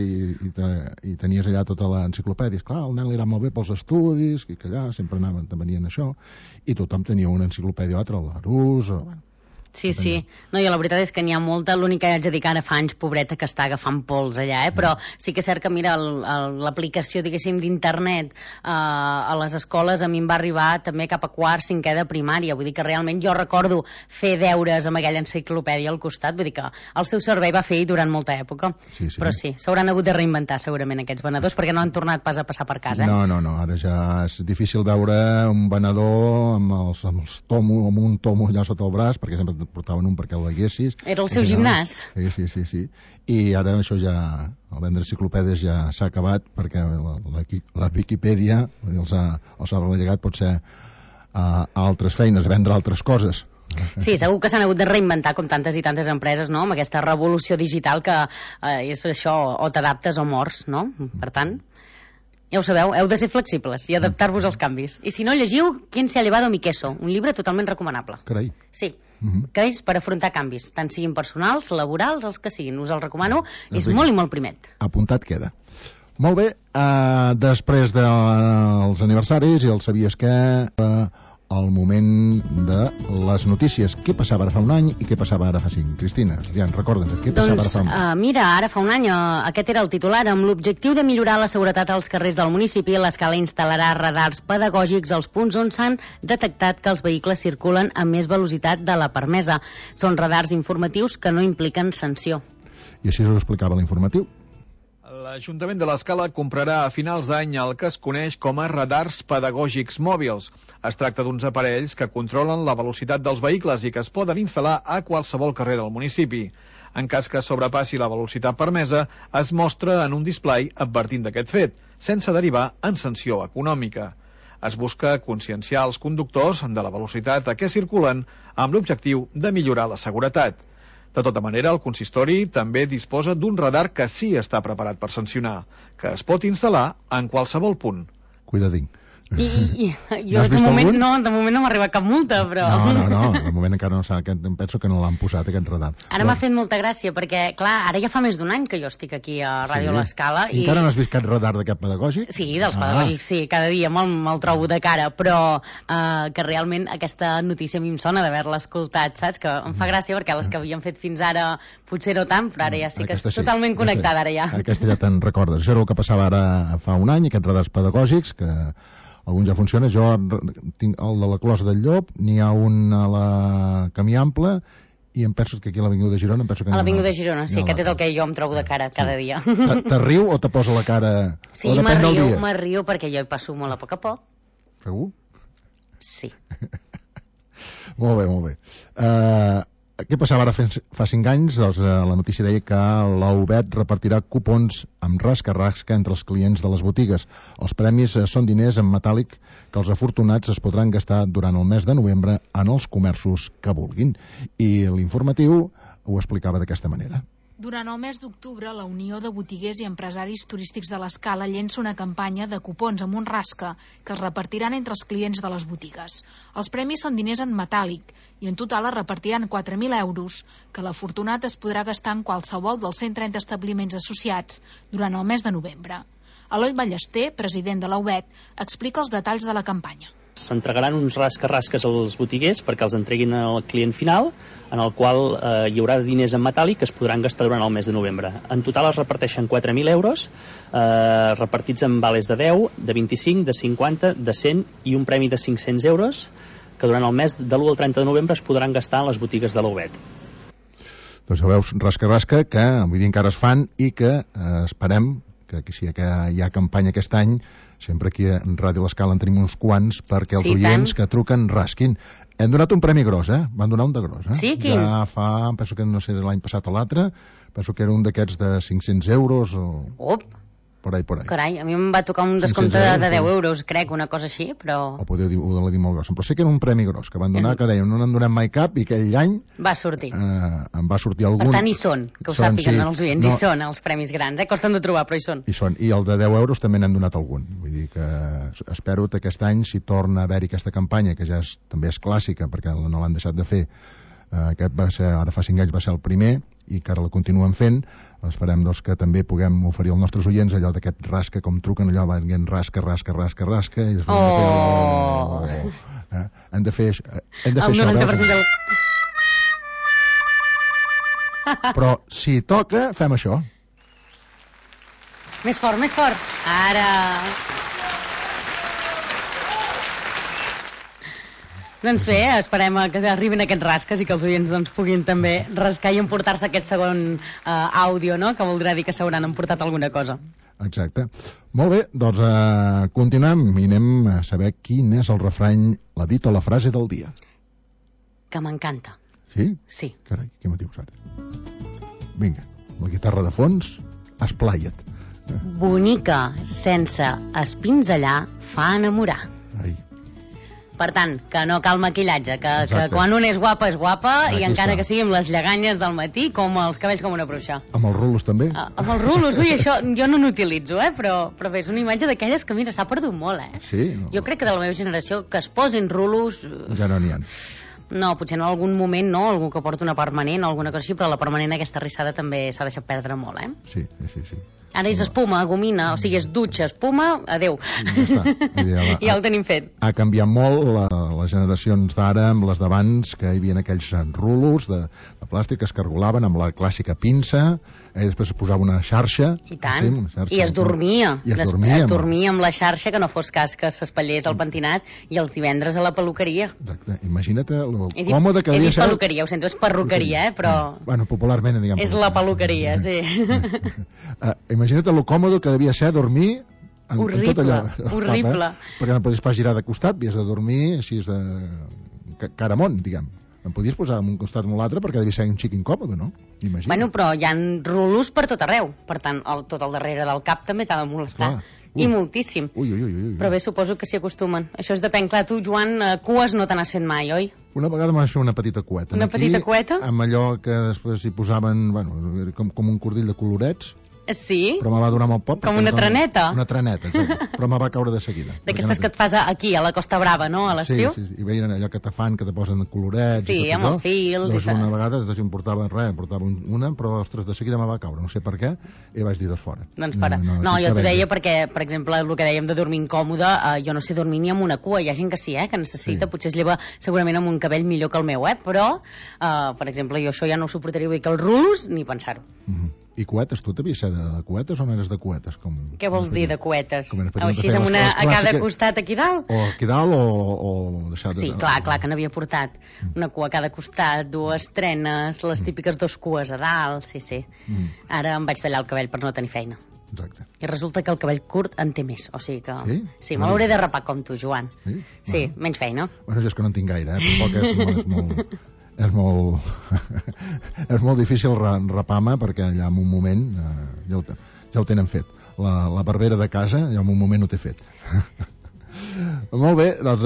J: i tenies allà tota l'enciclopèdia. Clar, el nen li era molt bé pels estudis, que allà sempre anaven, te venien això, i tothom tenia una enciclopèdia o altra, la Larús, o...
O: Sí. No, i la veritat és que n'hi ha molta. L'única que haig de dir que ara fa anys, pobreta, que està agafant pols allà, però sí que és cert que, mira, l'aplicació, diguéssim, d'internet a les escoles a mi em va arribar també cap a quart, cinquè de primària. Vull dir que realment jo recordo fer deures amb aquella enciclopèdia al costat. Vull dir que el seu servei va fer durant molta època. Però sí, s'hauran hagut de reinventar segurament aquests venedors, perquè no han tornat pas a passar per casa.
J: No, ara ja és difícil veure un venedor amb un tomo allà sota el braç, perquè sempre portaven un perquè el veiessis.
O: Era el seu gimnàs.
J: Sí. I ara això ja, el vendre enciclopèdies ja s'ha acabat, perquè la Wikipedia els ha relegat potser a altres feines, a vendre altres coses.
O: Sí, segur que s'han hagut de reinventar com tantes i tantes empreses, no?, amb aquesta revolució digital que és això, o t'adaptes o mors, no? Per tant, ja ho sabeu, heu de ser flexibles i adaptar-vos als canvis. I si no, llegiu Quien se ha llevado mi queso, un llibre totalment recomanable.
J: Carai.
O: Sí, que és per afrontar canvis, tant siguin personals, laborals, els que siguin. Us el recomano, és molt i molt primet.
J: Apuntat queda. Molt bé, després dels aniversaris i el sabies que... el moment de les notícies. Què passava ara fa un any i què passava ara fa 5? Cristina, recorda'ns, què passava ara fa un any?
O: Mira, ara fa un any, aquest era el titular, amb l'objectiu de millorar la seguretat als carrers del municipi, l'Escala instal·larà radars pedagògics als punts on s'han detectat que els vehicles circulen a més velocitat de la permesa. Són radars informatius que no impliquen sanció.
J: I així us ho explicava l'informatiu.
S: L'Ajuntament de l'Escala comprarà a finals d'any el que es coneix com a radars pedagògics mòbils. Es tracta d'uns aparells que controlen la velocitat dels vehicles i que es poden instal·lar a qualsevol carrer del municipi. En cas que sobrepassi la velocitat permesa, es mostra en un display advertint d'aquest fet, sense derivar en sanció econòmica. Es busca conscienciar els conductors de la velocitat a què circulen amb l'objectiu de millorar la seguretat. De tota manera, el consistori també disposa d'un radar que sí està preparat per sancionar, que es pot instal·lar en qualsevol punt.
J: Cuidadín.
O: I jo de moment no m'ha arribat cap multa, però...
J: No, de moment encara no s'ha... Penso que no l'han posat, aquest radar.
O: Ara m'ha fet molta gràcia, perquè, clar, ara ja fa més d'un any que jo estic aquí a Ràdio L'Escala.
J: I encara no has vist cap radar d'aquest pedagògic?
O: Sí, dels pedagògics, sí, cada dia me'l trobo de cara, però que realment aquesta notícia a mi em sona d'haver-la escoltat, saps? Que em fa gràcia perquè les que havíem fet fins ara potser no tant, però ara ja sí que és totalment connectada, ara ja.
J: Aquesta ja te'n recordes. Això és el que passava ara fa un any, aquests radars pedagògics, que alguns ja funcionen. Jo tinc el de la Closa del Llop, n'hi ha un a la Camí Ample, i em penso que aquí a l'Avinguda de Girona...
O: A l'Avinguda de Girona, sí, aquest és el que jo em trobo de cara cada dia.
J: Te riu o te posa la cara?
O: Sí, m'arriu perquè jo hi passo molt a poc.
J: Segur?
O: Sí.
J: Molt bé. Què passava ara fa 5 anys? Doncs la notícia deia que la UBET repartirà cupons amb rasca-rasca entre els clients de les botigues. Els premis són diners en metàl·lic que els afortunats es podran gastar durant el mes de novembre en els comerços que vulguin. I l'informatiu ho explicava d'aquesta manera.
Q: Durant el mes d'octubre, la Unió de Botiguers i Empresaris Turístics de l'Escala llença una campanya de cupons amb un rasca que es repartiran entre els clients de les botigues. Els premis són diners en metàl·lic i en total es repartiran 4.000 euros que l'afortunat es podrà gastar en qualsevol dels 130 establiments associats durant el mes de novembre. Eloi Ballester, president de la UBET, explica els detalls de la campanya.
T: S'entregaran uns rasques als botiguers perquè els entreguin al client final, en el qual hi haurà diners en metàl·lic que es podran gastar durant el mes de novembre. En total es reparteixen 4.000 euros, repartits en vales de 10, de 25, de 50, de 100 i un premi de 500 euros que durant el mes de l'1 al 30 de novembre es podran gastar en les botigues de la UBET.
J: Doncs ja veus, rasca, que vull dir encara es fan i que esperem que si hi ha campanya aquest any, sempre aquí a Ràdio L'Escala en tenim uns quants perquè els oients que truquen rasquin. Hem donat un premi gros, Van donar un de gros,
O: Sí, quin?
J: Ja fa, penso que no sé l'any passat o l'altre, penso que era un d'aquests de 500 euros o... Por ahí.
O: Carai, a mi em va tocar un descompte de 10 euros, crec, una cosa així, però...
J: O podeu dir molt gros. Però sé que era un premi gros, que van donar, que deien, no n'en donem mai cap, i aquell any...
O: Va sortir.
J: En va sortir algun...
O: Per tant, hi són, que ho sàpiguen els oients, hi són els premis grans, costen de trobar, però hi són.
J: I el de 10 euros també n'hem donat algun. Vull dir que espero que aquest any, si torna a haver-hi aquesta campanya, que ja també és clàssica, perquè no l'han deixat de fer, aquest va ser, ara fa 5 anys va ser el primer, i que ara la continuen fent, esperem que també puguem oferir als nostres oients allò d'aquest rasca, com truquen allò, venint rasca, i després hem de fer això, però si toca, fem això.
O: Més fort, ara... Doncs bé, esperem que arribin aquests rasques i que els oients puguin també rascar i emportar-se aquest segon àudio, no? Que voldrà dir que s'hauran emportat alguna cosa.
J: Exacte. Molt bé, doncs continuem i anem a saber quin és el refrany, la dita o la frase del dia.
O: Que m'encanta.
J: Sí?
O: Sí.
J: Carai, què m'ho dius ara? Vinga, la guitarra de fons, esplaia't.
O: Bonica sense espinzellar fa enamorar.
J: Ai.
O: Per tant, que no cal maquillatge, que quan un és guapa i encara que sigui amb les lleganyes del matí, com els cabells com una bruixa.
J: Amb els rulos també?
O: Amb els rulos, ui, això jo no n'utilitzo, però bé, és una imatge d'aquelles que, mira, s'ha perdut molt,
J: Sí? No.
O: Jo crec que de la meva generació que es posin rulos...
J: Ja no n'hi ha.
O: No, potser en algun moment no, algú que porta una permanent o alguna cosa així, però la permanent aquesta rissada també s'ha deixat perdre molt,
J: Sí.
O: Ara és espuma, gomina, o sigui, és dutxa, espuma, adeu. Ja ho tenim fet.
J: Ha canviat molt les generacions d'ara amb les d'abans, que hi havia aquells rulos de plàstic que es cargolaven amb la clàssica pinça, i després es posava una xarxa.
O: I tant, i es dormia. Es dormia amb la xarxa, que no fos cas que s'espatllés el pentinat, i els divendres a la peluqueria.
J: Exacte, imagina't lo còmode que devia ser...
O: He dit peluqueria, ho sento, és perruqueria, però...
J: Bueno, popularment, diguem...
O: És la peluqueria, sí.
J: Imagina't lo còmode que devia ser dormir
O: horrible,
J: en tot allò.
O: Horrible.
J: Perquè no podies pas girar de costat, havies de dormir així de cara amunt, diguem. Em podies posar en un costat o l'altre perquè devia ser un xic incòmode, no? Imagina't.
O: Bueno, però hi ha rulos per tot arreu. Per tant, tot el darrere del cap també t'ha de molestar. I moltíssim.
J: Ui.
O: Però bé, suposo que s'hi acostumen. Això és depèn. Clar, tu, Joan, cues no te n'has fet mai, oi?
J: Una vegada m'ha fet una petita cueta.
O: Una petita cueta?
J: Amb allò que després hi posaven, bueno, com un cordill de colorets.
O: Sí?
J: Però me va durar molt poc.
O: Com una treneta?
J: Una treneta, exacte. Però me va caure de seguida.
O: D'aquestes que et fas aquí, a la Costa Brava, no? A l'estiu?
J: Sí. I veien allò que te fan, que te posen colorets.
O: Sí, amb els fils.
J: Doncs una vegada em portava una, però, ostres, de seguida me va caure. No sé per què, i vaig dir, fora.
O: Doncs fora. No, jo t'ho deia perquè, per exemple, el que dèiem de dormir incòmode, jo no sé dormir ni amb una cua. Hi ha gent que sí, que necessita, potser es lleva segurament amb un cabell millor que el meu, però, per exemple, jo això ja no ho suportaria, vull dir que els rulos, ni pensar-ho.
J: I cuetes, tu t'havies ser de cuetes o no eres de cuetes?
O: Què vols dir de cuetes? O així amb una a cada costat aquí dalt?
J: O aquí dalt o deixar...
O: Sí, clar que n'havia portat una cua a cada costat, dues trenes, les típiques dos cues a dalt, sí. Ara em vaig tallar el cabell per no tenir feina.
J: Exacte.
O: I resulta que el cabell curt en té més, o sigui que... Sí, me l'hauré de rapar com tu, Joan. Sí, menys feina.
J: Bueno, jo és que no en tinc gaire, tampoc és molt... És molt difícil rapar-me perquè allà en un moment ja ho tenen fet. La barbera de casa ja en un moment ho té fet. Molt bé, doncs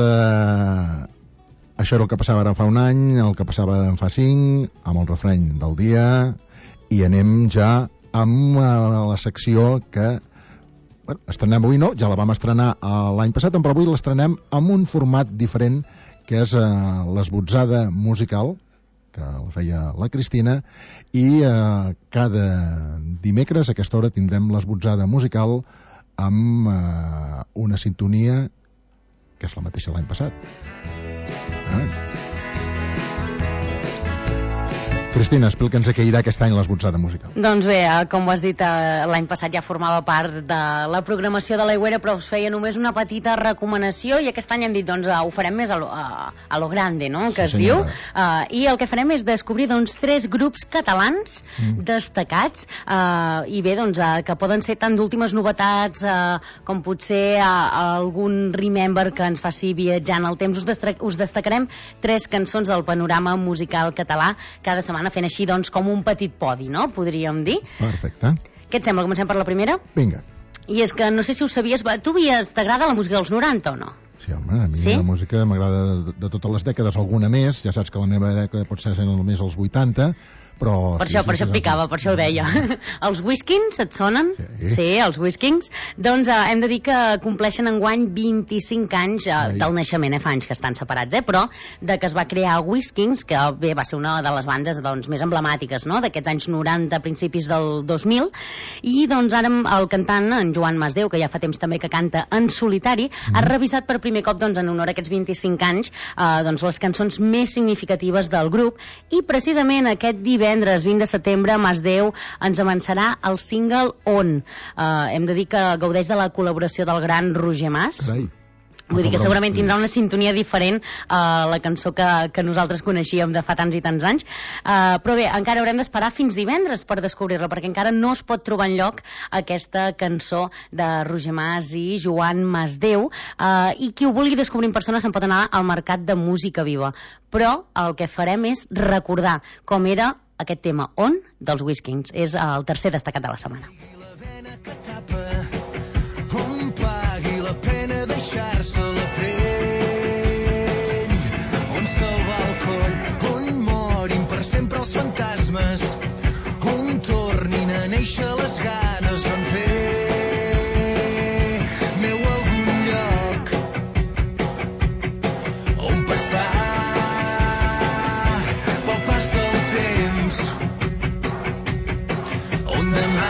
J: això era el que passava ara fa un any, el que passava en fa 5, amb el refrany del dia, I anem ja amb la secció que estrenem avui, no? Ja la vam estrenar l'any passat, però avui l'estrenem amb un format diferent, que és l'esbotzada musical, que la feia la Cristina, i cada dimecres a aquesta hora tindrem l'esbotzada musical amb una sintonia que és la mateixa l'any passat. Cristina, explica'ns què hi ha aquest any l'esbotzada musical.
O: Doncs bé, com ho has dit, l'any passat ja formava part de la programació de l'Aigüera, però us feia només una petita recomanació, i aquest any hem dit, doncs, ho farem més a lo grande, no?, que es diu. I el que farem és descobrir, doncs, 3 grups catalans destacats, i bé, doncs, que poden ser tant d'últimes novetats com potser algun remember que ens faci viatjar en el temps. Us destacarem 3 cançons del panorama musical català cada setmana, fent així, doncs, com un petit podi, no?, podríem dir.
J: Perfecte.
O: Què et sembla? Comencem per la primera?
J: Vinga.
O: I és que no sé si ho sabies, t'agrada la música dels 90 o no?
J: Sí, home, a mi la música m'agrada de totes les dècades, alguna més, ja saps que la meva dècada pot ser més als 80, però... Per això
O: picava, per això ho deia. Els Whiskins, et sonen? Sí, els Whiskins. Doncs hem de dir que compleixen enguany 25 anys del naixement, fa anys que estan separats, però de que es va crear Whiskins, que bé, va ser una de les bandes més emblemàtiques, no?, d'aquests anys 90, principis del 2000, i doncs ara el cantant, en Joan Masdeu, que ja fa temps també que canta en solitari, ha revisat per primer cop, doncs, en honor a aquests 25 anys, doncs, les cançons més significatives del grup, i precisament aquest divendres 20 de setembre Masdeu ens avançarà el single On. Hem de dir que gaudeix de la col·laboració del gran Roger Mas. Vull dir que segurament tindrà una sintonia diferent a la cançó que nosaltres coneixíem de fa tants i tants anys, però bé, encara haurem d'esperar fins divendres per descobrir-la, perquè encara no es pot trobar enlloc aquesta cançó de Roger Mas i Joan Masdeu, i qui ho vulgui descobrir en persona se'n pot anar al Mercat de Música Viva, però el que farem és recordar com era aquest tema On dels Whiskins. És el tercer destacat de la setmana.
U: On pagui la pena deixar-se la pell, on salvar el coll, on morin per sempre els fantasmes, on tornin a néixer les ganes, on fer meu algun lloc on passar pel pas del temps, on demà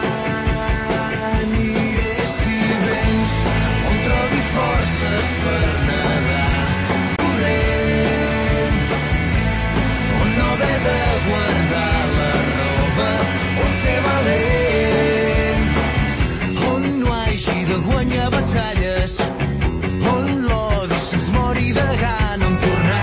U: forces per nedar corrent, on no haver de guardar la roba, on ser valent, on no hagi de guanyar batalles, on l'odi se'ns mori de gana, on tornar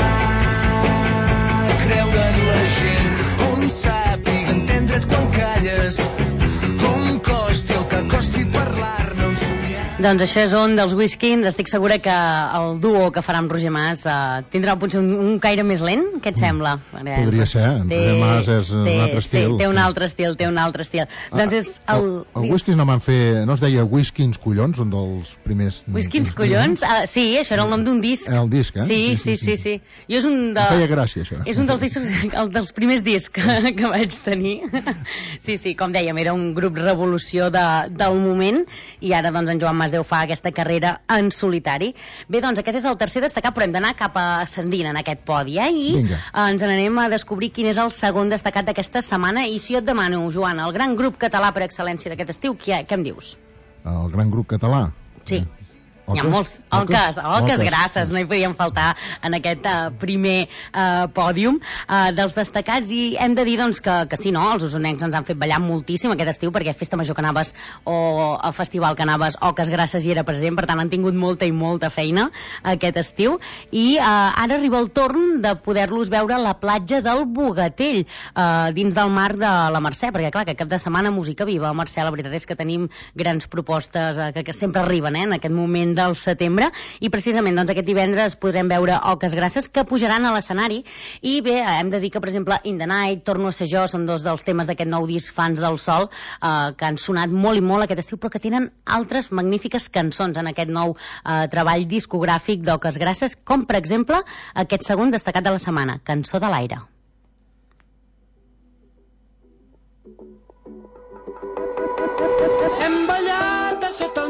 U: a creure en la gent, on sàpiga entendre't quan calles, on costi el que costi parlar-ne, on somiar.
O: Doncs això és On dels Whiskins. Estic segura que el duo que farà amb Roger Mas tindrà potser un caire més lent. Què et sembla?
J: Podria ser. Roger Mas és un altre estil.
O: Sí, té un altre estil. Doncs és el...
J: El Whiskins no van fer... No es deia Whiskins Collons, un dels primers...
O: Whiskins Collons? Sí, això era el nom d'un disc.
J: El disc,
O: Sí. Jo és un de...
J: Em feia gràcia, això.
O: És un dels discs, dels primers discs que vaig tenir. Sí, com dèiem, era un grup revolució del moment, i ara, doncs, en Joan Masdeu fa aquesta carrera en solitari. Bé, doncs aquest és el tercer destacat, però hem d'anar cap ascendint en aquest podi, i ens n'anem a descobrir quin és el segon destacat d'aquesta setmana. I si jo et demano, Joan, el gran grup català per excel·lència d'aquest estiu, què em dius?
J: El gran grup català?
O: Sí. Hi ha molts. Oques grasses, no hi podien faltar en aquest primer pòdium dels destacats, i hem de dir, doncs, que sí, no? Els usonencs ens han fet ballar moltíssim aquest estiu, perquè Festa Major que anaves o a Festival que anaves, Oques Grasses hi era present, per tant han tingut molta i molta feina aquest estiu, i ara arriba el torn de poder-los veure a la platja del Bogatell, dins del mar de la Mercè, perquè clar, que cap de setmana Música Viva a Mercè, la veritat és que tenim grans propostes que sempre arriben en aquest moment del setembre, i precisament doncs, aquest divendres podrem veure Oques Grasses, que pujaran a l'escenari. I bé, hem de dir que, per exemple, In the Night, Torno a ser jo, són dos dels temes d'aquest nou disc Fans del Sol, que han sonat molt i molt aquest estiu, però que tenen altres magnífiques cançons en aquest nou treball discogràfic d'Oques Grasses, com per exemple aquest segon destacat de la setmana, Cançó de l'aire.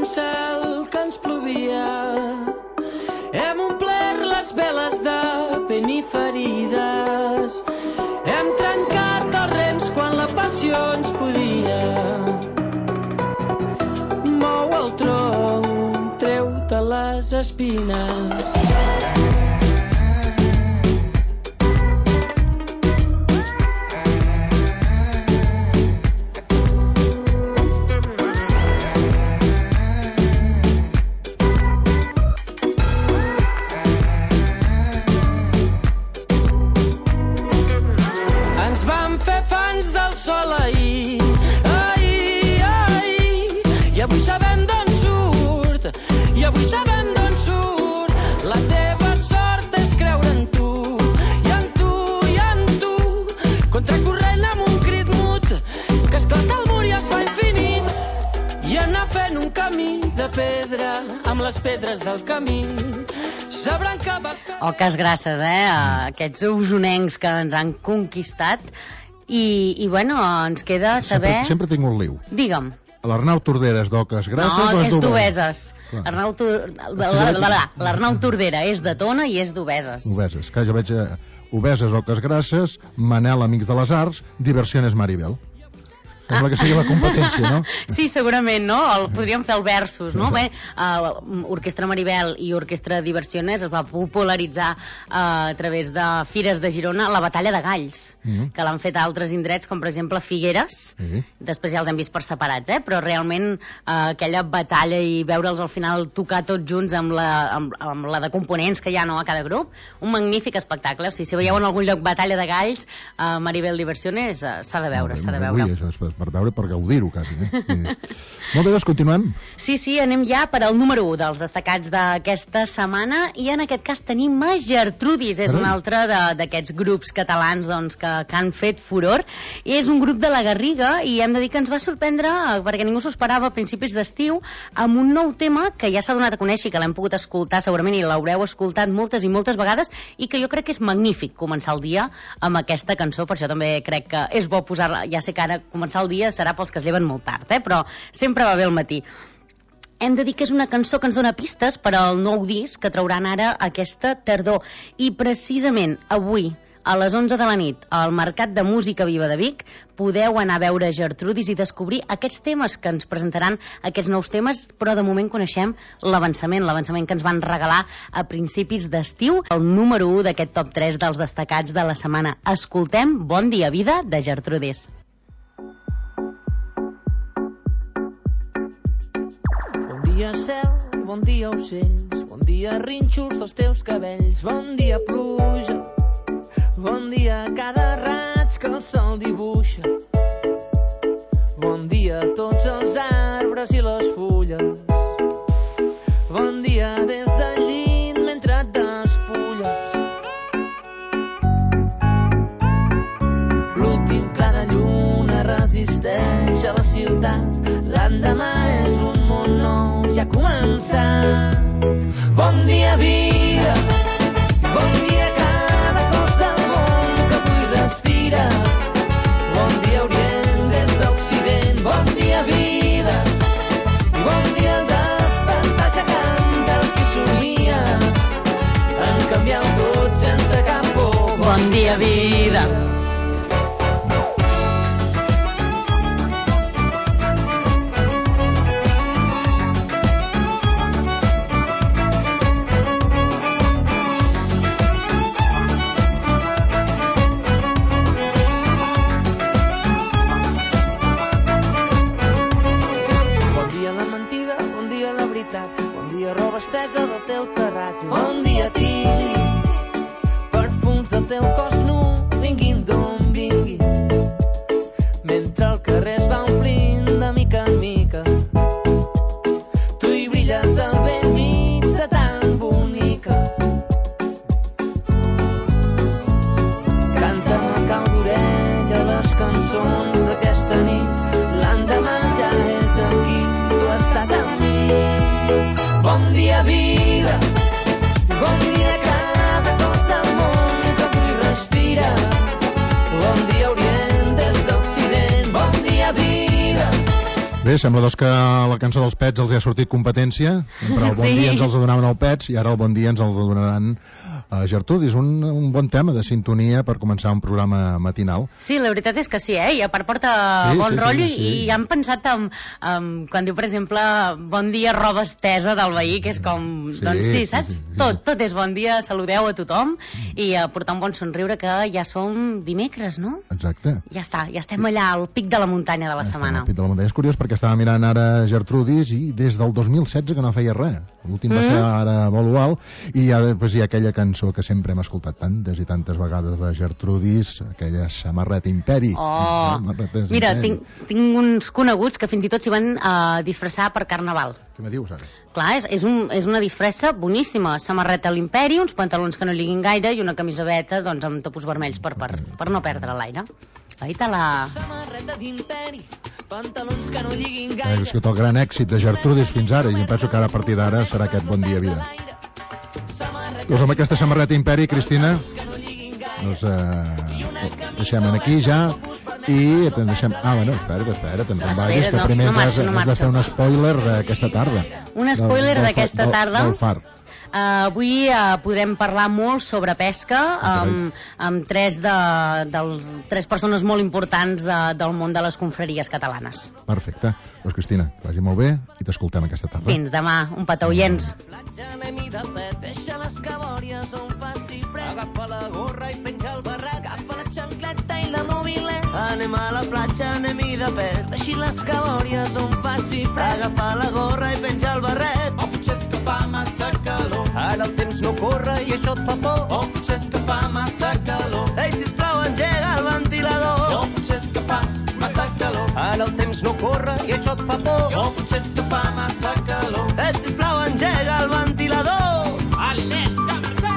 C: cel que ens plovia. Hem omplert les veles de pell i ferides. Hem trencat els rems quan la passió ens podia. Mou el tronc, treu-te les espines. Sol ahir, ahir, ahir, i avui sabem d'on surt, i avui sabem d'on surt. La teva sort és creure en tu, i en tu, i en tu, contracorrent amb un crit mut, que esclata el mur i es fa infinit, i anar fent un camí de pedra amb les pedres del camí. Sabran que vas fer...
O: Oques grasses, aquests usonencs que ens han conquistat. I bueno, ens queda saber...
J: Sempre tinc un liu.
O: Digue'm.
J: L'Arnau Tordera és d'Oques Grasses o és
O: d'Obeses? L'Arnau Tordera és de Tona i és d'Obeses.
J: Obeses, que jo veig Obeses, Oques Grasses, Manel, Amics de les Arts, Diversiones Maribel. Sembla que sigui la competència, no?
O: Sí, segurament, no? Podríem fer el versus, no? Bé, Orquestra Maribel i Orquestra Diversiones es va popularitzar a través de fires de Girona la Batalla de Galls, que l'han fet a altres indrets, com per exemple Figueres. Després ja els hem vist per separats, però realment aquella batalla i veure'ls al final tocar tots junts amb la de components que hi ha a cada grup, un magnífic espectacle. O sigui, si veieu en algun lloc Batalla de Galls, Maribel Diversiones, s'ha de veure, s'ha de veure.
J: Per veure, per gaudir-ho, quasi. Molt bé, doncs continuem.
O: Sí, anem ja per al número 1 dels destacats d'aquesta setmana, i en aquest cas tenim a Gertrudis, és un altre d'aquests grups catalans que han fet furor. És un grup de la Garriga i hem de dir que ens va sorprendre, perquè ningú s'ho esperava a principis d'estiu, amb un nou tema que ja s'ha donat a conèixer, que l'hem pogut escoltar segurament i l'haureu escoltat moltes i moltes vegades, i que jo crec que és magnífic començar el dia amb aquesta cançó. Per això també crec que és bo posar-la. Ja sé que ara començar el dia serà pels que es lleven molt tard, però sempre va bé al matí. Hem de dir que és una cançó que ens dona pistes per al nou disc que trauran ara aquesta tardor, i precisament avui a les 11 de la nit al Mercat de Música Viva de Vic podeu anar a veure Gertrudis i descobrir aquests temes que ens presentaran, aquests nous temes, però de moment coneixem l'avançament que ens van regalar a principis d'estiu, el número 1 d'aquest top 3 dels destacats de la setmana. Escoltem Bon dia vida de Gertrudis.
V: Bon dia cel, bon dia ocells, bon dia rínxols dels teus cabells, bon dia pluja, bon dia cada raig que el sol dibuixa, bon dia tots els arbres i les fulles, bon dia des del llit mentre et despulles. L'últim clar de lluna resisteix a la ciutat, l'endemà és un món nou, ja ha començat. Bon dia vida, bon dia cada cos del món que avui respira, bon dia Orient des d'Occident, bon dia vida, i bon dia el despertar aixecant dels qui somia, en canviar tot sense cap por.
O: Bon dia vida.
V: Estesa del teu terrat, bon dia tingui perfums del teu cos nu, vinguin d'on vinguin, mentre el carrer es va omplint de mica en mica, tu hi brilles al vell mig de tan bonica. Canta'm a cau d'orella les cançons d'aquesta nit, l'endemà ja és aquí, tu estàs amb mi. Bon dia vida, bon dia
J: Bé, sembla doncs que la cançó dels Pets els ha sortit competència, però el bon dia ens els donaven els Pets i ara el bon dia ens els donaran a Gertrudis. Un bon tema de sintonia per començar un programa matinal.
O: Sí, la veritat és que sí, i a part porta bon rotllo i han pensat quan diu, per exemple, bon dia, roba estesa del veí, que és com, doncs sí, saps? Tot és bon dia, saludeu a tothom i portar un bon somriure, que ja som dimecres, no?
J: Exacte.
O: Ja està, ja estem allà al pic de la muntanya de la setmana.
J: Al pic de la muntanya. És curiós perquè estava mirant ara Gertrudis i des del 2016 que no feia res. L'últim va ser ara Bolual i ja després hi ha aquella cançó que sempre hem escoltat tantes i tantes vegades de Gertrudis, aquella Samarreta Imperi.
O: Mira, tinc uns coneguts que fins i tot s'hi van disfressar per Carnaval.
J: Què me dius ara?
O: Clar, és una disfressa boníssima. Samarreta a l'Imperi, uns pantalons que no lliguin gaire i una camiseta doncs, amb topos vermells per no perdre l'aire. Ahita la...
V: Samarreta d'Imperi, pantalons que no lliguin gaire.
J: És que el gran èxit de Gertrudis fins ara, i em penso que ara a partir d'ara serà aquest Bon dia vida. Doncs amb aquesta Samarreta Imperi, Cristina, doncs deixem aquí ja i deixem... bueno, espera't, te'n vagis, que primer has de fer un spoiler d'aquesta tarda.
O: Un spoiler d'aquesta tarda?
J: Del Far.
O: Avui podrem parlar molt sobre pesca amb tres persones molt importants del món de les confraries catalanes.
J: Perfecte. Doncs Cristina, que vagi molt bé i t'escoltem aquesta tarda.
O: Fins demà. Un petó, oients.
V: Deixa les cabòries on faci fred. Agafa la gorra i penja el barret. Agafa la xancleta i la mobilet. Anem a la platja, anem-hi de pes. Deixi les cabòries on faci fred. Agafa la gorra i penja el barret. O potser és que fa massa calor. Ara el temps no corre i això et fa por. O potser és que fa massa calor. Ei, sisplau, engega el ventilador. O potser és que fa massa calor. Ara el temps no corre i això et fa por. O potser és que fa massa calor. Ei, sisplau, engega el ventilador. Alerta,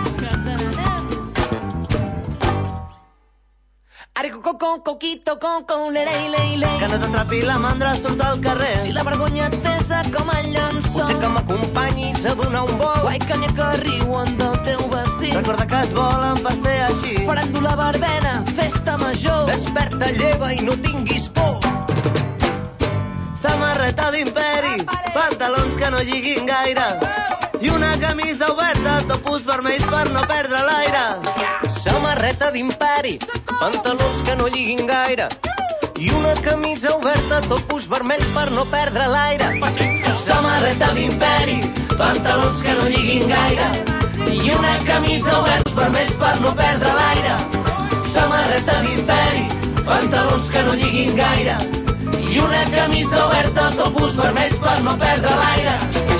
V: coquito, lei. Que no t'atrapi la mandra surt al carrer. Si la vergonya et pesa com el llençol. Potser que m'acompanyis a donar un vol. Guai que n'hi ha que riuen del teu vestit. Recorda que et volen per ser així. Faràndula verbena, festa major. Desperta, lleva i no tinguis por. Samarreta d'Imperi, pantalons que no lliguin gaire. I una camisa oberta, topos vermells per no perdre l'aire. Samarreta d'Imperi, pantalons que no lliguin gaire. I una camisa oberta, topos vermells per no perdre l'aire. Samarreta d'Imperi, pantalons que no lliguin gaire. I una camisa oberta, vermells per no perdre l'aire. Samarreta d'Imperi, pantalons que no lliguin gaire. I una camisa oberta, topos vermells per no perdre l'aire.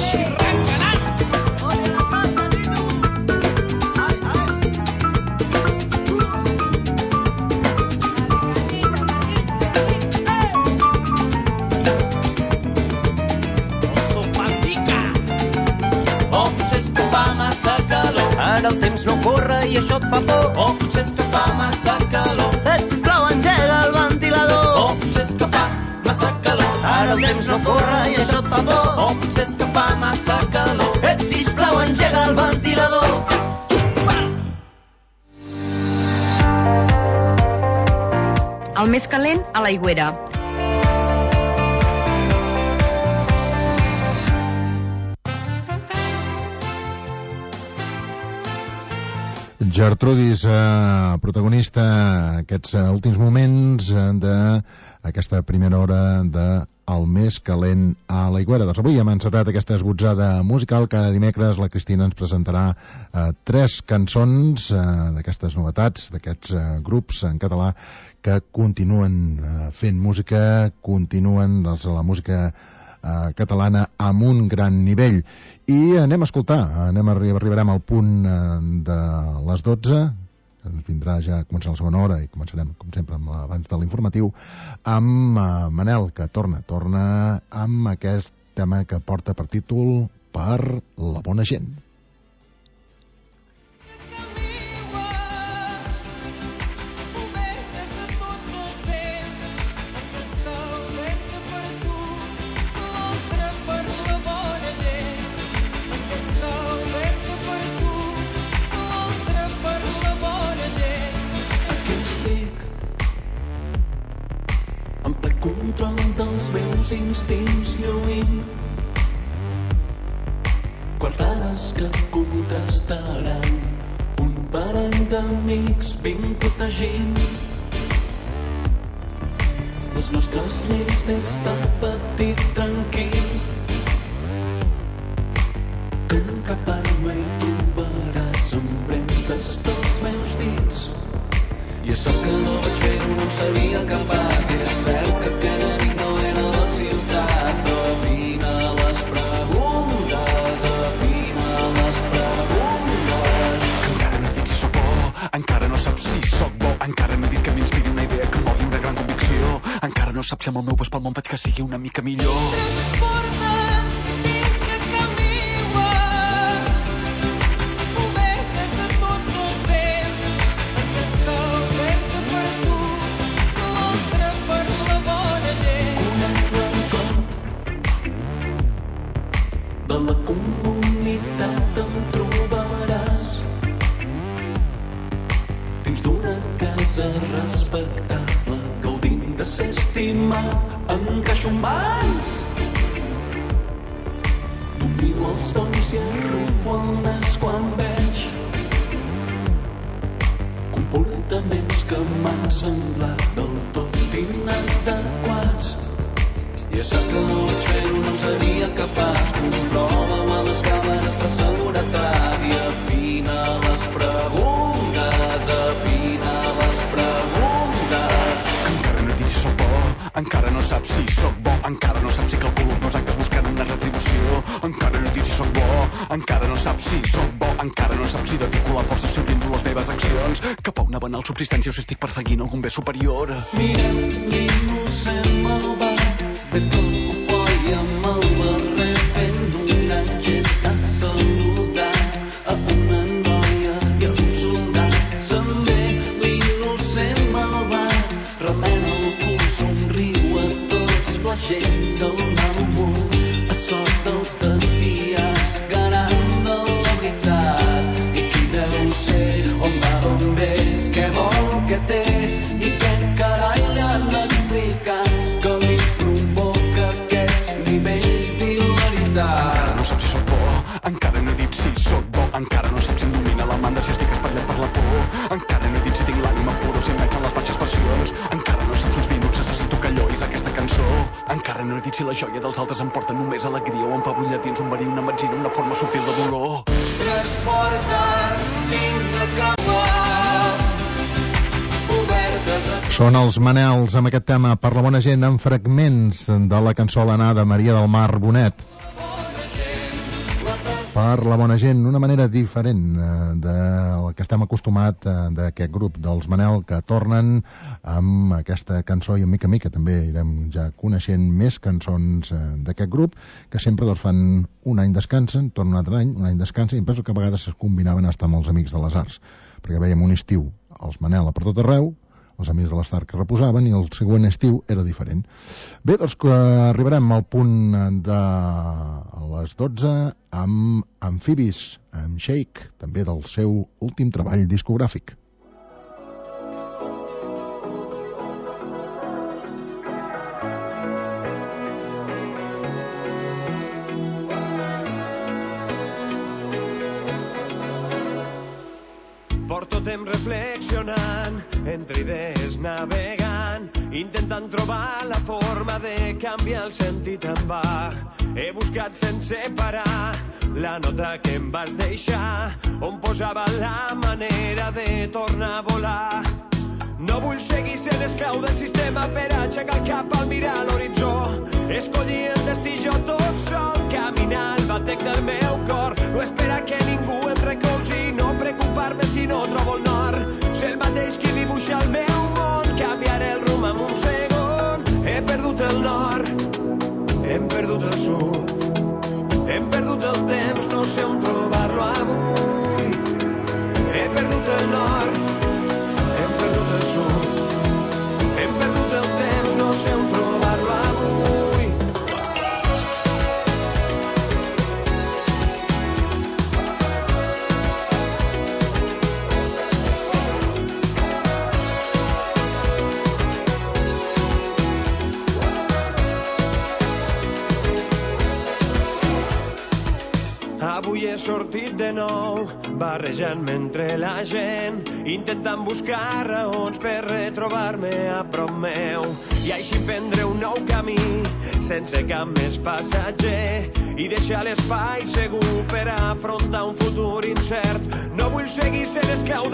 V: Ara el temps no corre i això et fa por. O potser és que fa massa calor. Sisplau, engega el ventilador. O potser és que fa massa calor. Ara el temps no corre i això et fa por. O potser és que fa massa calor. Sisplau, engega el ventilador.
N: El més calent a l'aigüera.
J: Gertrudis, protagonista aquests últims moments d'aquesta primera hora de El més calent a l'aigüera. Doncs avui hem encetat aquesta esbotzada musical. Cada dimecres la Cristina ens presentarà 3 cançons d'aquestes novetats, d'aquests grups en català que continuen fent música, continuen la música catalana amb un gran nivell. I anem a escoltar, arribarem al punt de les 12, ens vindrà ja a començar la segona hora i començarem, com sempre, abans de l'informatiu, amb Manel, que torna amb aquest tema que porta per títol Per la bona gent.
U: Control dels meus
D: instints lluint. Quartades que contrastaran un parell d'amics vinc protegint les nostres lleis des de petit tranquil. Que en cap arma hi trobaràs empremtes dels meus dits. I és cert que no vaig fer-ho, no en seria capaç. I és cert que aquella nit no era la ciutat, però afina les preguntes, afina les preguntes.
E: Encara no he dit si sóc bo, encara no saps si sóc bo, encara no he dit que m'inspiri una idea que em mogui amb gran convicció, encara no saps si amb el meu pas pel món faig que sigui una mica millor.
D: De la comunitat em trobaràs dins d'una casa respectable, gaudint de ser estimat, encaixo en mans. Domino els tons i arrufo el nas quan veig comportaments que m'han semblat del tot inadequats. I és cert que no vaig fer-ho, no en seria capaç. Comprova-ho a les càmeres de seguretat i afina les preguntes, afina les preguntes.
E: Encara no he dit si sóc bo, encara no saps si sóc bo, encara no saps si calculo els meus actes buscant una retribució. Encara no he dit si sóc bo, encara no saps si sóc bo, encara no saps si dedico la força si oriento les meves accions cap a una banal subsistència o si estic perseguint algun bé superior.
D: Mirem l'innocent malvat de tot cofoi amb el barret fent un gran gest de saludar a una noia i a un soldat. Se'n ve l'innocent malvat, remena el cul, somriu a tots, la gent del mal humor, a sort dels desviats, garant de la veritat. I qui deu ser, on va, d'on ve, què vol, què té, i què carai li han explicat que li provoca aquests nivells d'hilaritat.
E: Encara no saps si sóc bo, encara no he dit si sóc bo, encara no saps si em domina la manda, si estic espatllat per la por, encara no he dit si tinc l'ànima pura o si em veig en les baixes passions, encara no saps uns minuts necessito que llois aquesta cançó, encara no he dit si la joia dels altres em porta només alegria o em fa brollar dins un verí, una metzina, una forma subtil de dolor.
D: Tres portes tinc de capa obertes a...
J: Són els Manels amb aquest tema Per la bona gent, amb fragments de la cançó L'Anà de Maria del Mar Bonet. Per la bona gent, una manera diferent de la que estem acostumat d'aquest grup dels Manel, que tornen amb aquesta cançó i a mica també irem ja coneixent més cançons d'aquest grup, que sempre fan un any descansen, tornen un altre any descansen, i penso que a vegades es combinaven a estar amb els Amics de les Arts, perquè veiem un estiu els Manel a per tot arreu, els Amics de l'Estar que reposaven, i el següent estiu era diferent. Bé, doncs que arribarem al punt de les 12 amb Amfibis, amb Shake, també del seu últim treball discogràfic.
W: Porto temps reflexionant, entre idees navegant, intentant trobar la forma de canviar el sentit en va. He buscat sense parar la nota que em vas deixar, on posava la manera de tornar a volar. No vull seguir sent esclau del sistema per aixecar el cap al mirar l'horitzó. Escollir el destí jo tot sol, caminar al batec del meu cor. No esperar que ningú em recolzi, no preocupar-me si no trobo el nord. Ser el mateix qui dibuixa el meu món, canviaré el rumb en un segon. He perdut el nord, hem perdut el sud, hem perdut el temps, no sé on trobar-lo avui. He perdut el nord, hem perdut el sud, hem perdut el temps, no sé on trobar-lo avui. sortit de nou, barrejant-me entre la gent, intentant buscar raons per retrobar-me a prop meu. I així prendre un nou camí, sense cap més passatger, i deixar l'espai segur per afrontar un futur incert. No vull seguir sent esclau